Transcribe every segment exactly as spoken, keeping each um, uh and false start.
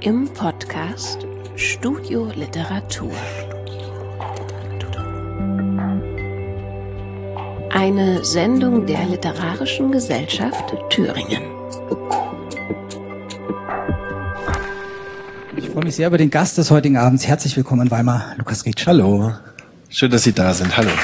im Podcast Studio Literatur. Eine Sendung der Literarischen Gesellschaft Thüringen. Ich freue mich sehr über den Gast des heutigen Abends. Herzlich willkommen in Weimar, Lukas Rietschel. Hallo, schön, dass Sie da sind. Hallo.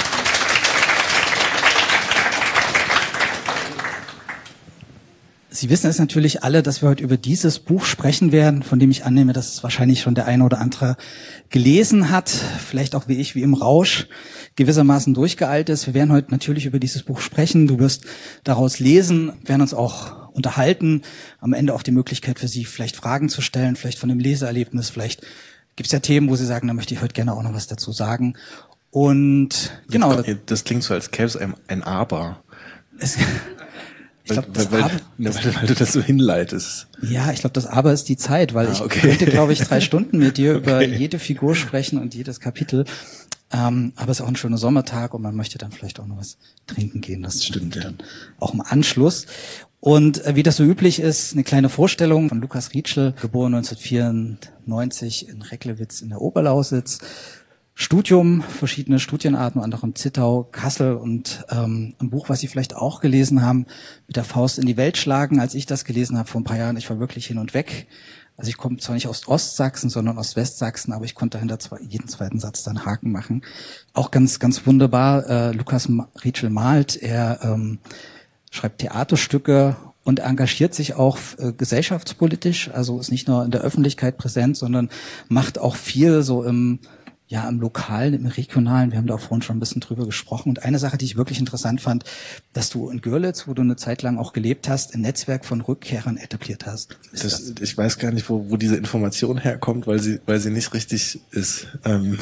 Sie wissen es natürlich alle, dass wir heute über dieses Buch sprechen werden, von dem ich annehme, dass es wahrscheinlich schon der eine oder andere gelesen hat, vielleicht auch wie ich, wie im Rausch, gewissermaßen durchgeeilt ist. Wir werden heute natürlich über dieses Buch sprechen. Du wirst daraus lesen, werden uns auch unterhalten. Am Ende auch die Möglichkeit für Sie, vielleicht Fragen zu stellen, vielleicht von dem Leseerlebnis. Vielleicht gibt es ja Themen, wo Sie sagen, da möchte ich heute gerne auch noch was dazu sagen. Und genau. Das, das klingt so, als gäbe es ein, ein Aber. Es, Ich weil, glaub, das weil, Aber, weil, weil du das so hinleitest. Ja, ich glaube, das Aber ist die Zeit, weil ah, ich okay. könnte, glaube ich, drei Stunden mit dir über okay. jede Figur sprechen und jedes Kapitel. Ähm, aber es ist auch ein schöner Sommertag und man möchte dann vielleicht auch noch was trinken gehen. Das stimmt, ja. Dann auch im Anschluss. Und äh, wie das so üblich ist, eine kleine Vorstellung von Lukas Rietschel, geboren neunzehnhundertvierundneunzig in Recklewitz in der Oberlausitz. Studium, verschiedene Studienarten, unter anderem Zittau, Kassel und ähm, ein Buch, was Sie vielleicht auch gelesen haben, mit der Faust in die Welt schlagen. Als ich das gelesen habe vor ein paar Jahren, ich war wirklich hin und weg. Also ich komme zwar nicht aus Ostsachsen, sondern aus Westsachsen, aber ich konnte hinter zwei, jeden zweiten Satz dann Haken machen. Auch ganz, ganz wunderbar. Äh, Lukas Rietschel malt, er ähm, schreibt Theaterstücke und engagiert sich auch äh, gesellschaftspolitisch. Also ist nicht nur in der Öffentlichkeit präsent, sondern macht auch viel so im Ja, im Lokalen, im Regionalen, wir haben da auch vorhin schon ein bisschen drüber gesprochen. Und eine Sache, die ich wirklich interessant fand, dass du in Görlitz, wo du eine Zeit lang auch gelebt hast, ein Netzwerk von Rückkehrern etabliert hast. Das, das? Ich weiß gar nicht, wo, wo diese Information herkommt, weil sie, weil sie nicht richtig ist. Ähm,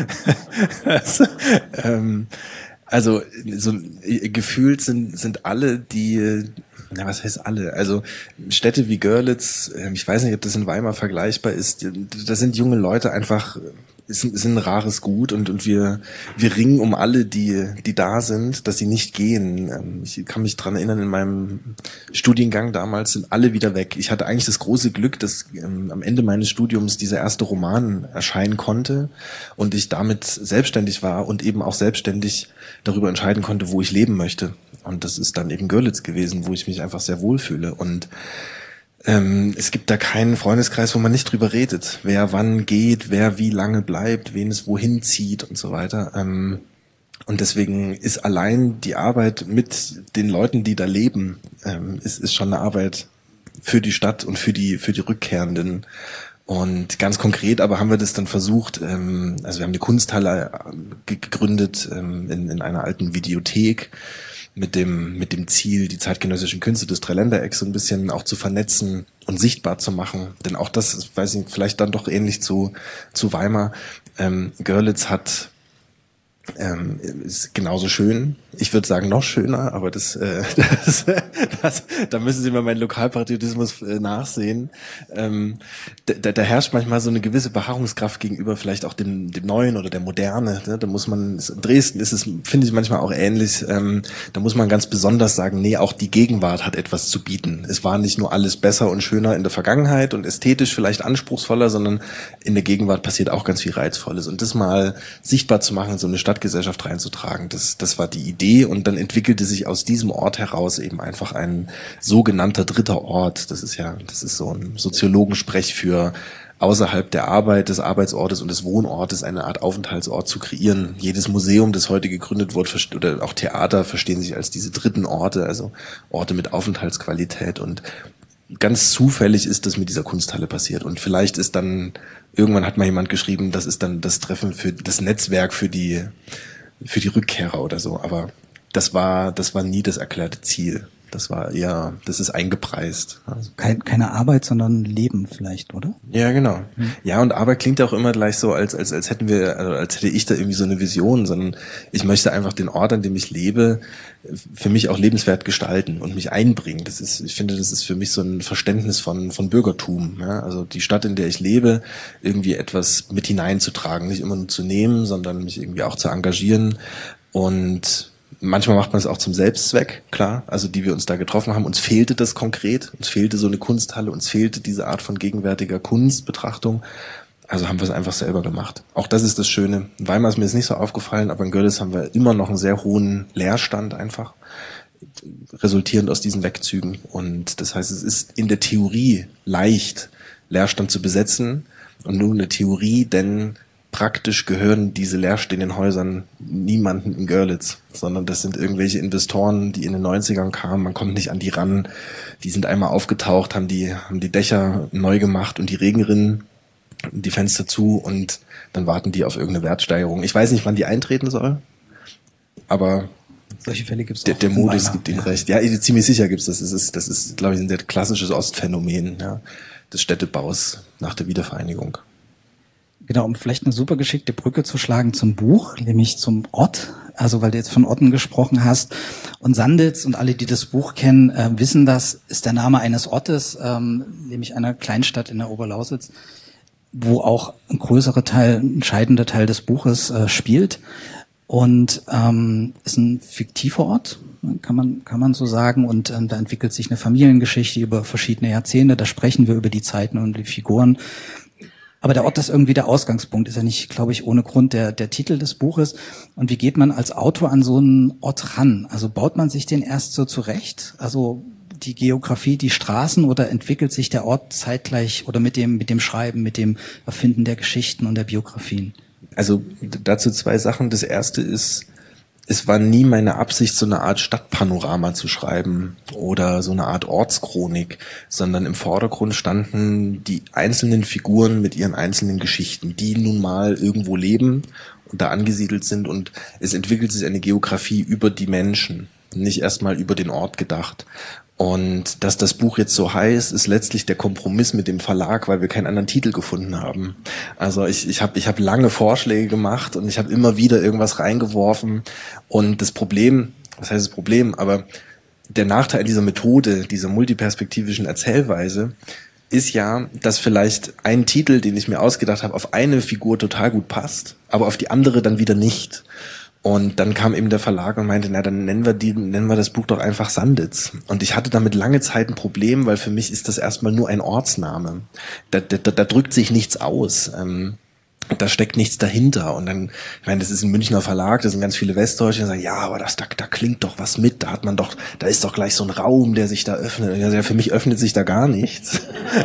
also, ähm, also so gefühlt sind, sind alle, die... Ja, was heißt alle? Also Städte wie Görlitz, ich weiß nicht, ob das in Weimar vergleichbar ist, da sind junge Leute einfach, ist, ist ein rares Gut und, und wir, wir ringen um alle, die, die da sind, dass sie nicht gehen. Ich kann mich dran erinnern, in meinem Studiengang damals sind alle wieder weg. Ich hatte eigentlich das große Glück, dass ähm, am Ende meines Studiums dieser erste Roman erscheinen konnte und ich damit selbstständig war und eben auch selbstständig darüber entscheiden konnte, wo ich leben möchte. Und das ist dann eben Görlitz gewesen, wo ich mich einfach sehr wohlfühle. Und ähm, es gibt da keinen Freundeskreis, wo man nicht drüber redet. Wer wann geht, wer wie lange bleibt, wen es wohin zieht und so weiter. Ähm, und deswegen ist allein die Arbeit mit den Leuten, die da leben, ähm, ist, ist schon eine Arbeit für die Stadt und für die, für die Rückkehrenden. Und ganz konkret aber haben wir das dann versucht, ähm, also wir haben eine Kunsthalle gegründet ähm, in, in einer alten Videothek, mit dem mit dem Ziel, die zeitgenössischen Künste des Dreiländerecks so ein bisschen auch zu vernetzen und sichtbar zu machen. Denn auch das, weiß ich, vielleicht dann doch ähnlich zu zu Weimar. Ähm, Görlitz hat ähm, ist genauso schön. Ich würde sagen noch schöner, aber das, äh, das, das da müssen Sie mal meinen Lokalpatriotismus äh, nachsehen. Ähm, da, da herrscht manchmal so eine gewisse Beharrungskraft gegenüber vielleicht auch dem dem Neuen oder der Moderne. Ne? Da muss man, in Dresden ist es, finde ich manchmal auch ähnlich. Ähm, da muss man ganz besonders sagen, nee, auch die Gegenwart hat etwas zu bieten. Es war nicht nur alles besser und schöner in der Vergangenheit und ästhetisch vielleicht anspruchsvoller, sondern in der Gegenwart passiert auch ganz viel Reizvolles. Und das mal sichtbar zu machen, in so eine Stadtgesellschaft reinzutragen, das, das war die Idee. Und dann entwickelte sich aus diesem Ort heraus eben einfach ein sogenannter dritter Ort. Das ist ja, das ist so ein Soziologensprech für außerhalb der Arbeit, des Arbeitsortes und des Wohnortes eine Art Aufenthaltsort zu kreieren. Jedes Museum, das heute gegründet wurde, oder auch Theater verstehen sich als diese dritten Orte, also Orte mit Aufenthaltsqualität. Und ganz zufällig ist das mit dieser Kunsthalle passiert. Und vielleicht ist dann, irgendwann hat mal jemand geschrieben, das ist dann das Treffen für das Netzwerk für die für die Rückkehrer oder so, aber das war das war nie das erklärte Ziel. Das war eher, das ist eingepreist. Also Kein, keine Arbeit, sondern Leben vielleicht, oder? Ja, genau. Mhm. Ja, und Arbeit klingt ja auch immer gleich so, als als als hätten wir, also als hätte ich da irgendwie so eine Vision, sondern ich möchte einfach den Ort, an dem ich lebe, für mich auch lebenswert gestalten und mich einbringen. Das ist, ich finde, das ist für mich so ein Verständnis von von Bürgertum. Ja? Also die Stadt, in der ich lebe, irgendwie etwas mit hineinzutragen, nicht immer nur zu nehmen, sondern mich irgendwie auch zu engagieren und manchmal macht man es auch zum Selbstzweck, klar, also die wir uns da getroffen haben. Uns fehlte das konkret, uns fehlte so eine Kunsthalle, uns fehlte diese Art von gegenwärtiger Kunstbetrachtung. Also haben wir es einfach selber gemacht. Auch das ist das Schöne. In Weimar ist mir jetzt nicht so aufgefallen, aber in Görlitz haben wir immer noch einen sehr hohen Leerstand einfach, resultierend aus diesen Wegzügen. Und das heißt, es ist in der Theorie leicht, Leerstand zu besetzen und nur eine Theorie, denn praktisch gehören diese leerstehenden Häusern niemanden in Görlitz, sondern das sind irgendwelche Investoren, die in den neunzigern kamen, man kommt nicht an die ran, die sind einmal aufgetaucht, haben die, haben die Dächer neu gemacht und die Regenrinnen, die Fenster zu und dann warten die auf irgendeine Wertsteigerung. Ich weiß nicht, wann die eintreten soll, aber solche Fälle gibt's der, auch der in Modus Weimar. gibt ihnen recht. Ja, ziemlich sicher gibt's das. Das ist, das ist, glaube ich, ein sehr klassisches Ostphänomen, ja, des Städtebaus nach der Wiedervereinigung. Genau, um vielleicht eine super geschickte Brücke zu schlagen zum Buch, nämlich zum Ort. Also weil du jetzt von Orten gesprochen hast. Und Sanditz und alle, die das Buch kennen, äh, wissen das, ist der Name eines Ortes, ähm, nämlich einer Kleinstadt in der Oberlausitz, wo auch ein größerer Teil, ein entscheidender Teil des Buches äh, spielt. Und ähm, ist ein fiktiver Ort, kann man kann man so sagen. Und ähm, da entwickelt sich eine Familiengeschichte über verschiedene Jahrzehnte. Da sprechen wir über die Zeiten und die Figuren. Aber der Ort ist irgendwie der Ausgangspunkt, ist ja nicht, glaube ich, ohne Grund der der Titel des Buches. Und wie geht man als Autor an so einen Ort ran? Also baut man sich den erst so zurecht? Also die Geografie, die Straßen, oder entwickelt sich der Ort zeitgleich oder mit dem mit dem Schreiben, mit dem Erfinden der Geschichten und der Biografien? Also dazu zwei Sachen. Das erste ist, es war nie meine Absicht, so eine Art Stadtpanorama zu schreiben oder so eine Art Ortschronik, sondern im Vordergrund standen die einzelnen Figuren mit ihren einzelnen Geschichten, die nun mal irgendwo leben und da angesiedelt sind, und es entwickelt sich eine Geografie über die Menschen, nicht erstmal über den Ort gedacht. Und dass das Buch jetzt so heißt, ist letztlich der Kompromiss mit dem Verlag, weil wir keinen anderen Titel gefunden haben. Also ich ich habe ich hab lange Vorschläge gemacht und ich habe immer wieder irgendwas reingeworfen. Und das Problem, was heißt das Problem, aber der Nachteil dieser Methode, dieser multiperspektivischen Erzählweise, ist ja, dass vielleicht ein Titel, den ich mir ausgedacht habe, auf eine Figur total gut passt, aber auf die andere dann wieder nicht. Und dann kam eben der Verlag und meinte, na, dann nennen wir die, nennen wir das Buch doch einfach Sanditz. Und ich hatte damit lange Zeit ein Problem, weil für mich ist das erstmal nur ein Ortsname. Da, da, da drückt sich nichts aus. Ähm, da steckt nichts dahinter. Und dann, ich meine, das ist ein Münchner Verlag, da sind ganz viele Westdeutsche, die sagen, ja, aber das, da, da klingt doch was mit, da hat man doch, da ist doch gleich so ein Raum, der sich da öffnet. Und ja, für mich öffnet sich da gar nichts.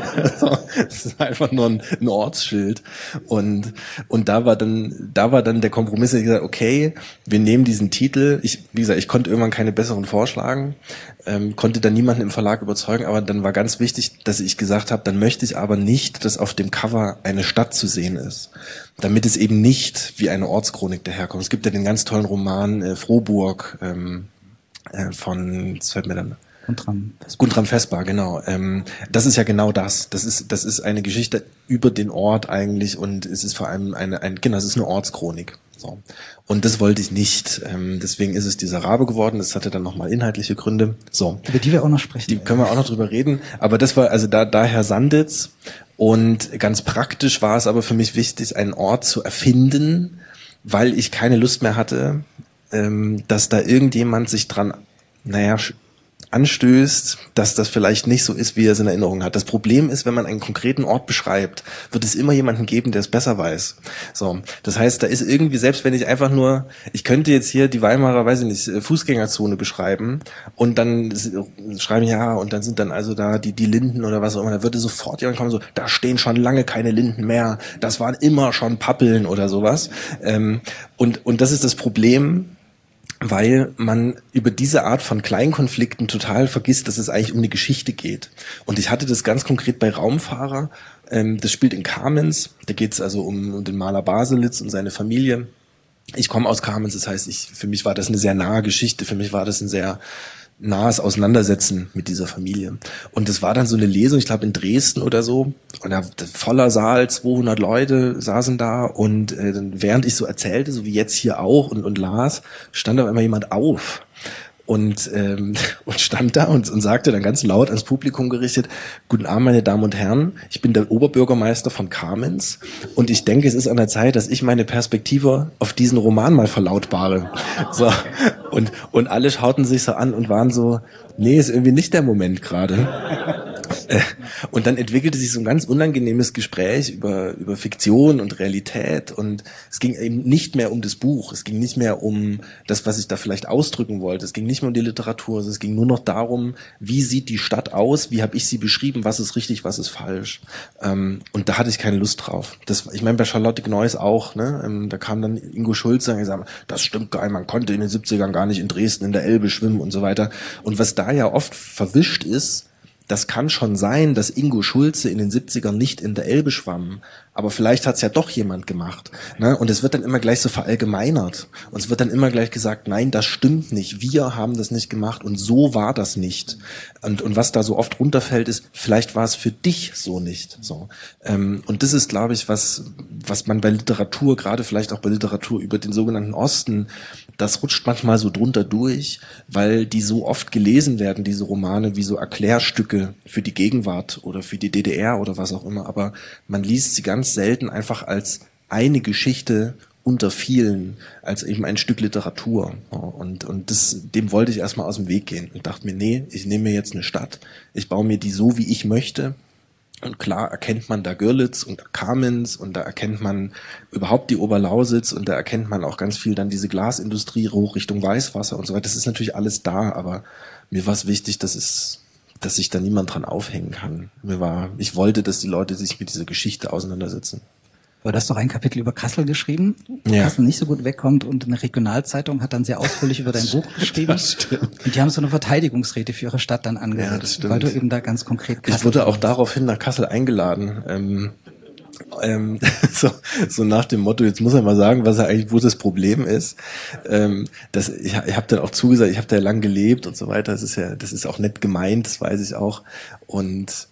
Das ist einfach nur ein, ein Ortsschild. Und, und da war dann, da war dann der Kompromiss, ich gesagt, okay, wir nehmen diesen Titel. Ich, wie gesagt, ich konnte irgendwann keine besseren vorschlagen, ähm, konnte dann niemanden im Verlag überzeugen, aber dann war ganz wichtig, dass ich gesagt habe, dann möchte ich aber nicht, dass auf dem Cover eine Stadt zu sehen ist, damit es eben nicht wie eine Ortschronik daherkommt. Es gibt ja den ganz tollen Roman äh, Frohburg ähm, äh, von, das fällt mir dann Guntram Vesper. Guntram Vesper, genau. Ähm, das ist ja genau das. Das ist, das ist eine Geschichte über den Ort eigentlich, und es ist vor allem eine, ein, genau, es ist eine Ortschronik. So. Und das wollte ich nicht. Ähm, deswegen ist es dieser Rabe geworden. Das hatte dann nochmal inhaltliche Gründe. So. Über die wir auch noch sprechen. Die können wir auch noch drüber reden. Aber das war also da, daher Sanditz. Und ganz praktisch war es aber für mich wichtig, einen Ort zu erfinden, weil ich keine Lust mehr hatte, ähm, dass da irgendjemand sich dran, naja, anstößt, dass das vielleicht nicht so ist, wie er es in Erinnerung hat. Das Problem ist, wenn man einen konkreten Ort beschreibt, wird es immer jemanden geben, der es besser weiß. So, das heißt, da ist irgendwie, selbst wenn ich einfach nur, ich könnte jetzt hier die Weimarer, weiß ich nicht, Fußgängerzone beschreiben und dann schreiben, ja, und dann sind dann also da die die Linden oder was auch immer, da würde sofort jemand kommen, so, da stehen schon lange keine Linden mehr, das waren immer schon Pappeln oder sowas. Ähm, und und das ist das Problem, weil man über diese Art von Kleinkonflikten total vergisst, dass es eigentlich um eine Geschichte geht. Und ich hatte das ganz konkret bei Raumfahrer. Ähm, das spielt in Kamenz. Da geht es also um, um den Maler Baselitz und seine Familie. Ich komme aus Kamenz, das heißt, ich, für mich war das eine sehr nahe Geschichte. Für mich war das ein sehr nahes Auseinandersetzen mit dieser Familie. Und das war dann so eine Lesung, ich glaube in Dresden oder so, und da voller Saal, zweihundert Leute saßen da, und äh, während ich so erzählte, so wie jetzt hier auch, und, und las, stand auf einmal jemand auf und, ähm, und stand da und, und sagte dann ganz laut ans Publikum gerichtet: Guten Abend, meine Damen und Herren, ich bin der Oberbürgermeister von Kamenz und ich denke, es ist an der Zeit, dass ich meine Perspektive auf diesen Roman mal verlautbare. So. Und, und alle schauten sich so an und waren so: Nee, ist irgendwie nicht der Moment gerade. Und dann entwickelte sich so ein ganz unangenehmes Gespräch über, über Fiktion und Realität, und es ging eben nicht mehr um das Buch, es ging nicht mehr um das, was ich da vielleicht ausdrücken wollte, es ging nicht mehr um die Literatur, es ging nur noch darum, wie sieht die Stadt aus, wie habe ich sie beschrieben, was ist richtig, was ist falsch. Und da hatte ich keine Lust drauf. Das, ich meine, bei Charlotte Gneuss auch, ne? Da kam dann Ingo Schulze und gesagt: Das stimmt gar nicht, man konnte in den siebzigern gar nicht in Dresden in der Elbe schwimmen und so weiter. Und was da ja oft verwischt ist, das kann schon sein, dass Ingo Schulze in den siebzigern nicht in der Elbe schwamm, aber vielleicht hat es ja doch jemand gemacht. Ne? Und es wird dann immer gleich so verallgemeinert. Und es wird dann immer gleich gesagt: Nein, das stimmt nicht, wir haben das nicht gemacht und so war das nicht. Und, und was da so oft runterfällt, ist: Vielleicht war es für dich so nicht. So. Ähm, und das ist, glaube ich, was, was man bei Literatur, gerade vielleicht auch bei Literatur über den sogenannten Osten, das rutscht manchmal so drunter durch, weil die so oft gelesen werden, diese Romane, wie so Erklärstücke für die Gegenwart oder für die D D R oder was auch immer. Aber man liest sie ganz selten einfach als eine Geschichte unter vielen, als eben ein Stück Literatur. Und, und das, dem wollte ich erstmal aus dem Weg gehen und dachte mir: Nee, ich nehme mir jetzt eine Stadt, ich baue mir die so, wie ich möchte. Und klar erkennt man da Görlitz und Kamenz und da erkennt man überhaupt die Oberlausitz und da erkennt man auch ganz viel dann diese Glasindustrie hoch Richtung Weißwasser und so weiter. Das ist natürlich alles da, aber mir war es wichtig, dass es, dass sich da niemand dran aufhängen kann. Mir war, ich wollte, dass die Leute sich mit dieser Geschichte auseinandersetzen. Aber du hast doch ein Kapitel über Kassel geschrieben, wo ja. Kassel nicht so gut wegkommt, und eine Regionalzeitung hat dann sehr ausführlich über dein Buch geschrieben. Das stimmt. Und die haben so eine Verteidigungsrede für ihre Stadt dann angehört, ja, das stimmt. weil du eben da ganz konkret Kassel Ich wurde auch daraufhin nach Kassel eingeladen. Ähm, ähm, so, so nach dem Motto: Jetzt muss er mal sagen, was er eigentlich, wo das Problem ist. Ähm, das, ich ich habe dann auch zugesagt, ich habe da lang gelebt und so weiter. Das ist ja, das ist auch nett gemeint, das weiß ich auch. Und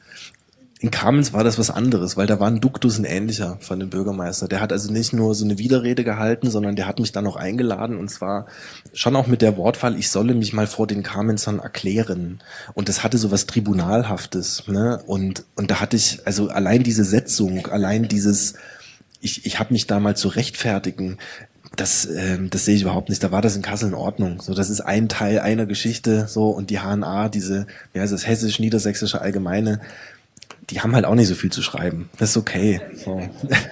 in Kamenz war das was anderes, weil da war ein Duktus ein ähnlicher von dem Bürgermeister. Der hat also nicht nur so eine Widerrede gehalten, sondern der hat mich dann auch eingeladen, und zwar schon auch mit der Wortwahl: Ich solle mich mal vor den Kamenzern erklären. Und das hatte so was Tribunalhaftes, ne? Und und da hatte ich, also allein diese Setzung, allein dieses, ich ich habe mich da mal zu rechtfertigen, das, ähm, das sehe ich überhaupt nicht. Da war das in Kassel in Ordnung. So, das ist ein Teil einer Geschichte, so, und die H N A, diese, wie heißt das, Hessisch-Niedersächsische Allgemeine, die haben halt auch nicht so viel zu schreiben. Das ist okay. So.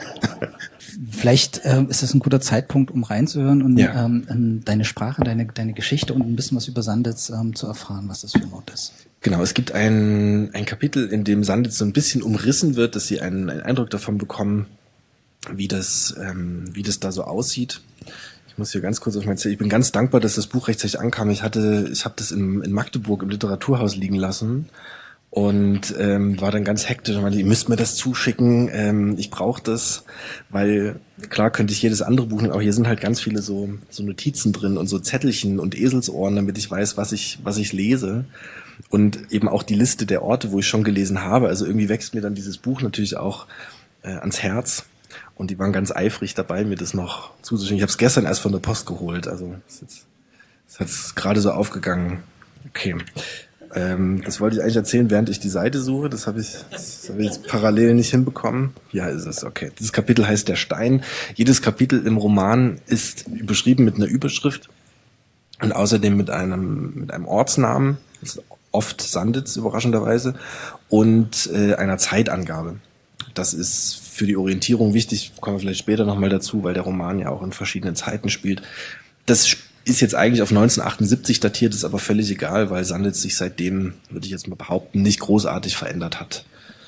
Vielleicht äh, ist das ein guter Zeitpunkt, um reinzuhören und ja. ähm, deine Sprache, deine deine Geschichte und ein bisschen was über Sanditz ähm, zu erfahren, was das für ein Ort ist. Genau, es gibt ein ein Kapitel, in dem Sanditz so ein bisschen umrissen wird, dass Sie einen, einen Eindruck davon bekommen, wie das ähm, wie das da so aussieht. Ich muss hier ganz kurz auf mein Zettel. Ich bin ganz dankbar, dass das Buch rechtzeitig ankam. Ich hatte, ich habe das in, in Magdeburg im Literaturhaus liegen lassen. Und ähm, war dann ganz hektisch und meinte: Ihr müsst mir das zuschicken, ähm, ich brauche das, weil klar könnte ich jedes andere Buch nehmen, aber hier sind halt ganz viele so so Notizen drin und so Zettelchen und Eselsohren, damit ich weiß, was ich was ich lese, und eben auch die Liste der Orte, wo ich schon gelesen habe. Also irgendwie wächst mir dann dieses Buch natürlich auch äh, ans Herz, und die waren ganz eifrig dabei, mir das noch zuzuschicken. Ich habe es gestern erst von der Post geholt, also ist jetzt, ist jetzt gerade so aufgegangen. Okay. Ähm, das wollte ich eigentlich erzählen, während ich die Seite suche. Das habe ich, das habe ich jetzt parallel nicht hinbekommen. Ja, ist es, okay. Dieses Kapitel heißt Der Stein. Jedes Kapitel im Roman ist überschrieben mit einer Überschrift und außerdem mit einem, mit einem Ortsnamen, das ist oft Sanditz, überraschenderweise, und äh, einer Zeitangabe. Das ist für die Orientierung wichtig, kommen wir vielleicht später nochmal dazu, weil der Roman ja auch in verschiedenen Zeiten spielt. Das ist jetzt eigentlich auf neunzehnhundertachtundsiebzig datiert, ist aber völlig egal, weil Sanditz sich seitdem, würde ich jetzt mal behaupten, nicht großartig verändert hat.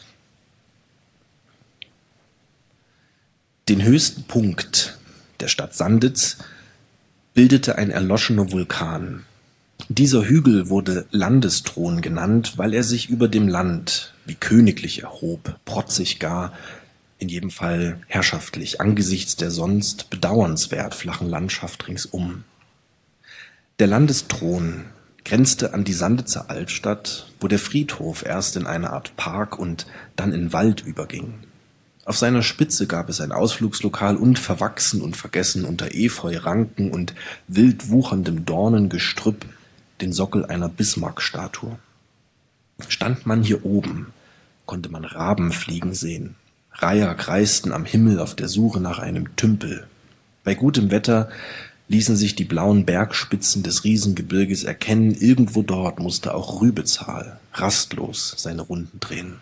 Den höchsten Punkt der Stadt Sanditz bildete ein erloschener Vulkan. Dieser Hügel wurde Landesthron genannt, weil er sich über dem Land wie königlich erhob, protzig gar, in jedem Fall herrschaftlich, angesichts der sonst bedauernswert flachen Landschaft ringsum. Der Landesthron grenzte an die Sanditzer Altstadt, wo der Friedhof erst in eine Art Park und dann in Wald überging. Auf seiner Spitze gab es ein Ausflugslokal und verwachsen und vergessen unter Efeu, Ranken und wild wucherndem Dornengestrüpp den Sockel einer Bismarck-Statue. Stand man hier oben, konnte man Raben fliegen sehen. Reiher kreisten am Himmel auf der Suche nach einem Tümpel. Bei gutem Wetter ließen sich die blauen Bergspitzen des Riesengebirges erkennen. Irgendwo dort musste auch Rübezahl rastlos seine Runden drehen.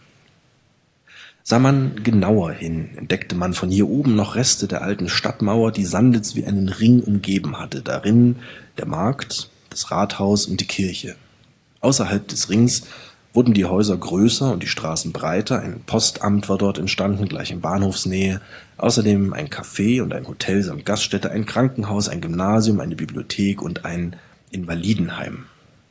Sah man genauer hin, entdeckte man von hier oben noch Reste der alten Stadtmauer, die Sanditz wie einen Ring umgeben hatte. Darin der Markt, das Rathaus und die Kirche. Außerhalb des Rings wurden die Häuser größer und die Straßen breiter. Ein Postamt war dort entstanden, gleich in Bahnhofsnähe. Außerdem ein Café und ein Hotel samt Gaststätte, ein Krankenhaus, ein Gymnasium, eine Bibliothek und ein Invalidenheim.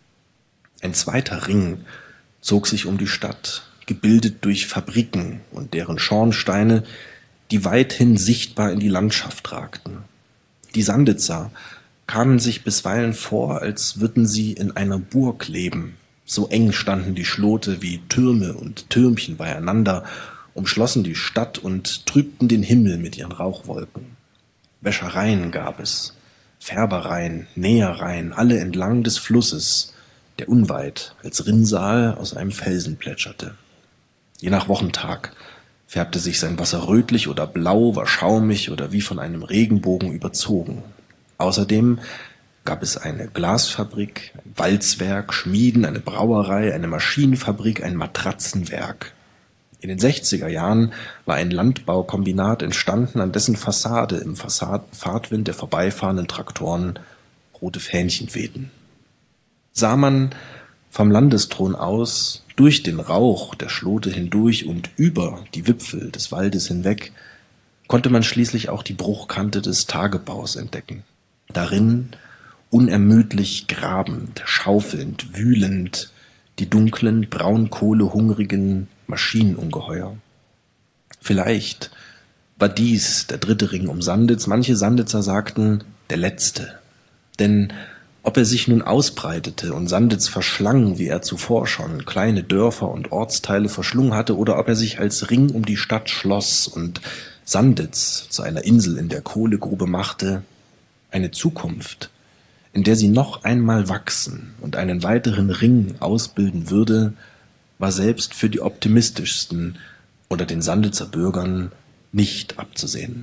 Ein zweiter Ring zog sich um die Stadt, gebildet durch Fabriken und deren Schornsteine, die weithin sichtbar in die Landschaft ragten. Die Sanditzer kamen sich bisweilen vor, als würden sie in einer Burg leben. So eng standen die Schlote wie Türme und Türmchen beieinander, umschlossen die Stadt und trübten den Himmel mit ihren Rauchwolken. Wäschereien gab es, Färbereien, Nähereien, alle entlang des Flusses, der unweit als Rinnsal aus einem Felsen plätscherte. Je nach Wochentag färbte sich sein Wasser rötlich oder blau, war schaumig oder wie von einem Regenbogen überzogen. Außerdem gab es eine Glasfabrik, ein Walzwerk, Schmieden, eine Brauerei, eine Maschinenfabrik, ein Matratzenwerk. In den sechziger Jahren war ein Landbaukombinat entstanden, an dessen Fassade im Fahrtwind der vorbeifahrenden Traktoren rote Fähnchen wehten. Sah man vom Landesthron aus, durch den Rauch der Schlote hindurch und über die Wipfel des Waldes hinweg, konnte man schließlich auch die Bruchkante des Tagebaus entdecken. Darin unermüdlich grabend, schaufelnd, wühlend, die dunklen, braunkohlehungrigen Maschinenungeheuer. Vielleicht war dies der dritte Ring um Sanditz. Manche Sanditzer sagten, der letzte. Denn ob er sich nun ausbreitete und Sanditz verschlang, wie er zuvor schon kleine Dörfer und Ortsteile verschlungen hatte, oder ob er sich als Ring um die Stadt schloss und Sanditz zu einer Insel in der Kohlegrube machte, eine Zukunft, in der sie noch einmal wachsen und einen weiteren Ring ausbilden würde, war selbst für die optimistischsten unter den Sanditzer Bürgern nicht abzusehen.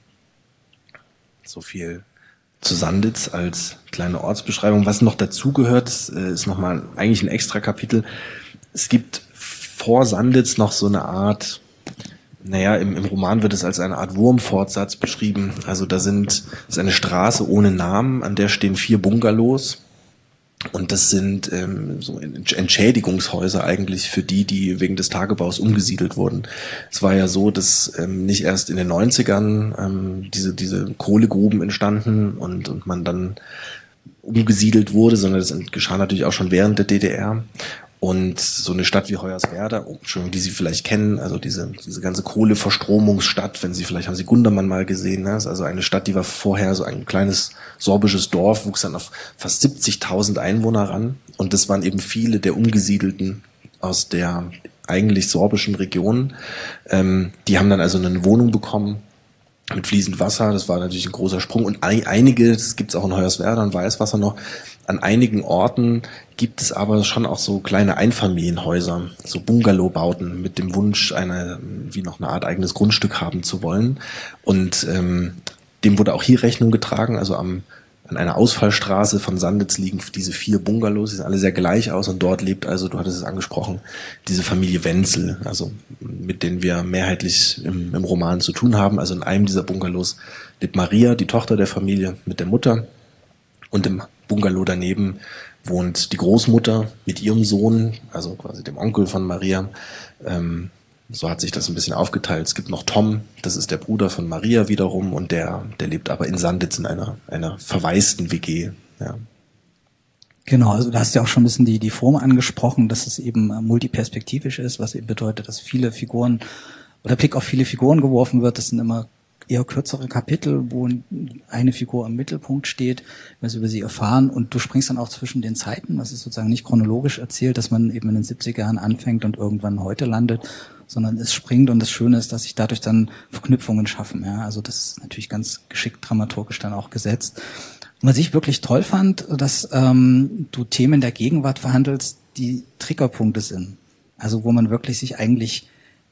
So viel zu Sanditz als kleine Ortsbeschreibung. Was noch dazugehört, ist, ist nochmal eigentlich ein extra Kapitel. Es gibt vor Sanditz noch so eine Art, naja, im, im Roman wird es als eine Art Wurmfortsatz beschrieben. Also da sind, das ist eine Straße ohne Namen, an der stehen vier Bungalows. Und das sind ähm, so Entschädigungshäuser eigentlich für die, die wegen des Tagebaus umgesiedelt wurden. Es war ja so, dass ähm, nicht erst in den neunzigern ähm, diese diese Kohlegruben entstanden und und man dann umgesiedelt wurde, sondern das geschah natürlich auch schon während der D D R. Und so eine Stadt wie Hoyerswerda, oh, Entschuldigung, die Sie vielleicht kennen, also diese diese ganze Kohleverstromungsstadt, wenn Sie vielleicht haben Sie Gundermann mal gesehen, ne? Das ist also eine Stadt, die war vorher so ein kleines sorbisches Dorf, wuchs dann auf fast siebzigtausend Einwohner ran, und das waren eben viele der Umgesiedelten aus der eigentlich sorbischen Region. Ähm, die haben dann also eine Wohnung bekommen mit fließend Wasser, das war natürlich ein großer Sprung, und einige, das gibt's auch in Hoyerswerda und Weißwasser noch, an einigen Orten gibt es aber schon auch so kleine Einfamilienhäuser, so Bungalowbauten mit dem Wunsch, eine wie noch eine Art eigenes Grundstück haben zu wollen. Und ähm, dem wurde auch hier Rechnung getragen. Also am an einer Ausfallstraße von Sanditz liegen diese vier Bungalows, die sehen alle sehr gleich aus, und dort lebt also, du hattest es angesprochen, diese Familie Wenzel, also mit denen wir mehrheitlich im, im Roman zu tun haben. Also in einem dieser Bungalows lebt Maria, die Tochter der Familie, mit der Mutter, und im Bungalow daneben wohnt die Großmutter mit ihrem Sohn, also quasi dem Onkel von Maria. Ähm, so hat sich das ein bisschen aufgeteilt. Es gibt noch Tom, das ist der Bruder von Maria wiederum, und der der lebt aber in Sanditz in einer einer verwaisten W G. Ja. Genau, also du hast ja auch schon ein bisschen die die Form angesprochen, dass es eben multiperspektivisch ist, was eben bedeutet, dass viele Figuren oder Blick auf viele Figuren geworfen wird. Das sind immer eher kürzere Kapitel, wo eine Figur im Mittelpunkt steht, was über sie erfahren, und du springst dann auch zwischen den Zeiten, was ist sozusagen nicht chronologisch erzählt, dass man eben in den siebziger Jahren anfängt und irgendwann heute landet, sondern es springt, und das Schöne ist, dass sich dadurch dann Verknüpfungen schaffen. Ja, also das ist natürlich ganz geschickt dramaturgisch dann auch gesetzt. Und was ich wirklich toll fand, dass ähm, du Themen der Gegenwart verhandelst, die Triggerpunkte sind. Also wo man wirklich sich eigentlich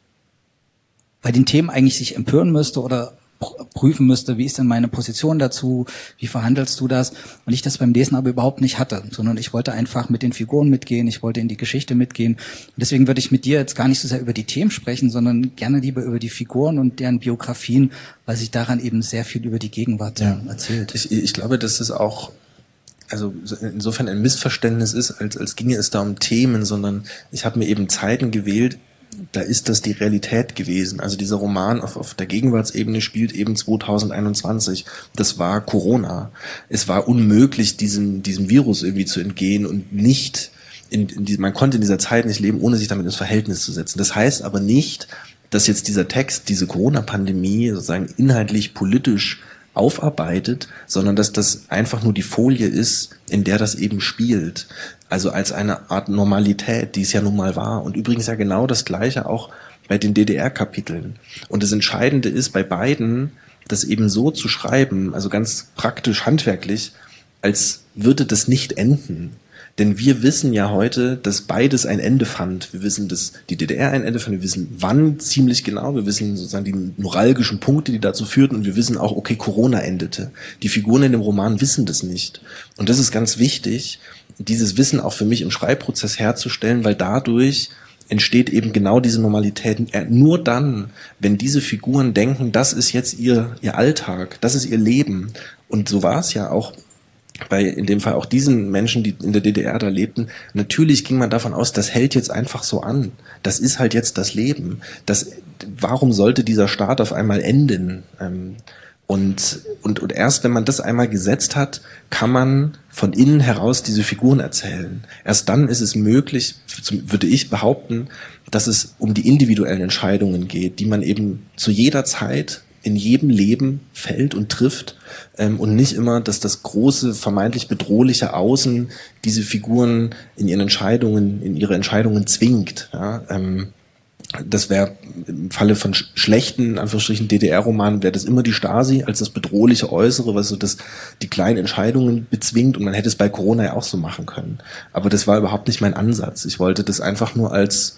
bei den Themen eigentlich sich empören müsste oder prüfen müsste, wie ist denn meine Position dazu, wie verhandelst du das? Und ich das beim Lesen aber überhaupt nicht hatte, sondern ich wollte einfach mit den Figuren mitgehen, ich wollte in die Geschichte mitgehen. Und deswegen würde ich mit dir jetzt gar nicht so sehr über die Themen sprechen, sondern gerne lieber über die Figuren und deren Biografien, weil sich daran eben sehr viel über die Gegenwart ja. erzählt. Ich, ich glaube, dass es auch also insofern ein Missverständnis ist, als, als ginge es da um Themen, sondern ich habe mir eben Zeiten gewählt, da ist das die Realität gewesen. Also dieser Roman auf, auf der Gegenwartsebene spielt eben zwanzig einundzwanzig. Das war Corona. Es war unmöglich, diesem, diesem Virus irgendwie zu entgehen und nicht, in, in die, man konnte in dieser Zeit nicht leben, ohne sich damit ins Verhältnis zu setzen. Das heißt aber nicht, dass jetzt dieser Text, diese Corona-Pandemie sozusagen inhaltlich politisch aufarbeitet, sondern dass das einfach nur die Folie ist, in der das eben spielt. Also als eine Art Normalität, die es ja nun mal war. Und übrigens ja genau das Gleiche auch bei den D D R-Kapiteln. Und das Entscheidende ist bei beiden, das eben so zu schreiben, also ganz praktisch handwerklich, als würde das nicht enden. Denn wir wissen ja heute, dass beides ein Ende fand. Wir wissen, dass die D D R ein Ende fand. Wir wissen, wann ziemlich genau. Wir wissen sozusagen die neuralgischen Punkte, die dazu führten. Und wir wissen auch, okay, Corona endete. Die Figuren in dem Roman wissen das nicht. Und das ist ganz wichtig, dieses Wissen auch für mich im Schreibprozess herzustellen, weil dadurch entsteht eben genau diese Normalität. Nur dann, wenn diese Figuren denken, das ist jetzt ihr, ihr Alltag, das ist ihr Leben. Und so war es ja auch bei, in dem Fall auch diesen Menschen, die in der D D R da lebten. Natürlich ging man davon aus, das hält jetzt einfach so an. Das ist halt jetzt das Leben. Das, warum sollte dieser Staat auf einmal enden? Ähm, Und, und, und erst wenn man das einmal gesetzt hat, kann man von innen heraus diese Figuren erzählen. Erst dann ist es möglich, würde ich behaupten, dass es um die individuellen Entscheidungen geht, die man eben zu jeder Zeit in jedem Leben fällt und trifft, ähm, und nicht immer, dass das große, vermeintlich bedrohliche Außen diese Figuren in ihren Entscheidungen, in ihre Entscheidungen zwingt. Ja, ähm, Das wäre im Falle von sch- schlechten, in Anführungsstrichen, D D R-Romanen, wäre das immer die Stasi als das bedrohliche Äußere, was so das, die kleinen Entscheidungen bezwingt, und man hätte es bei Corona ja auch so machen können. Aber das war überhaupt nicht mein Ansatz. Ich wollte das einfach nur als,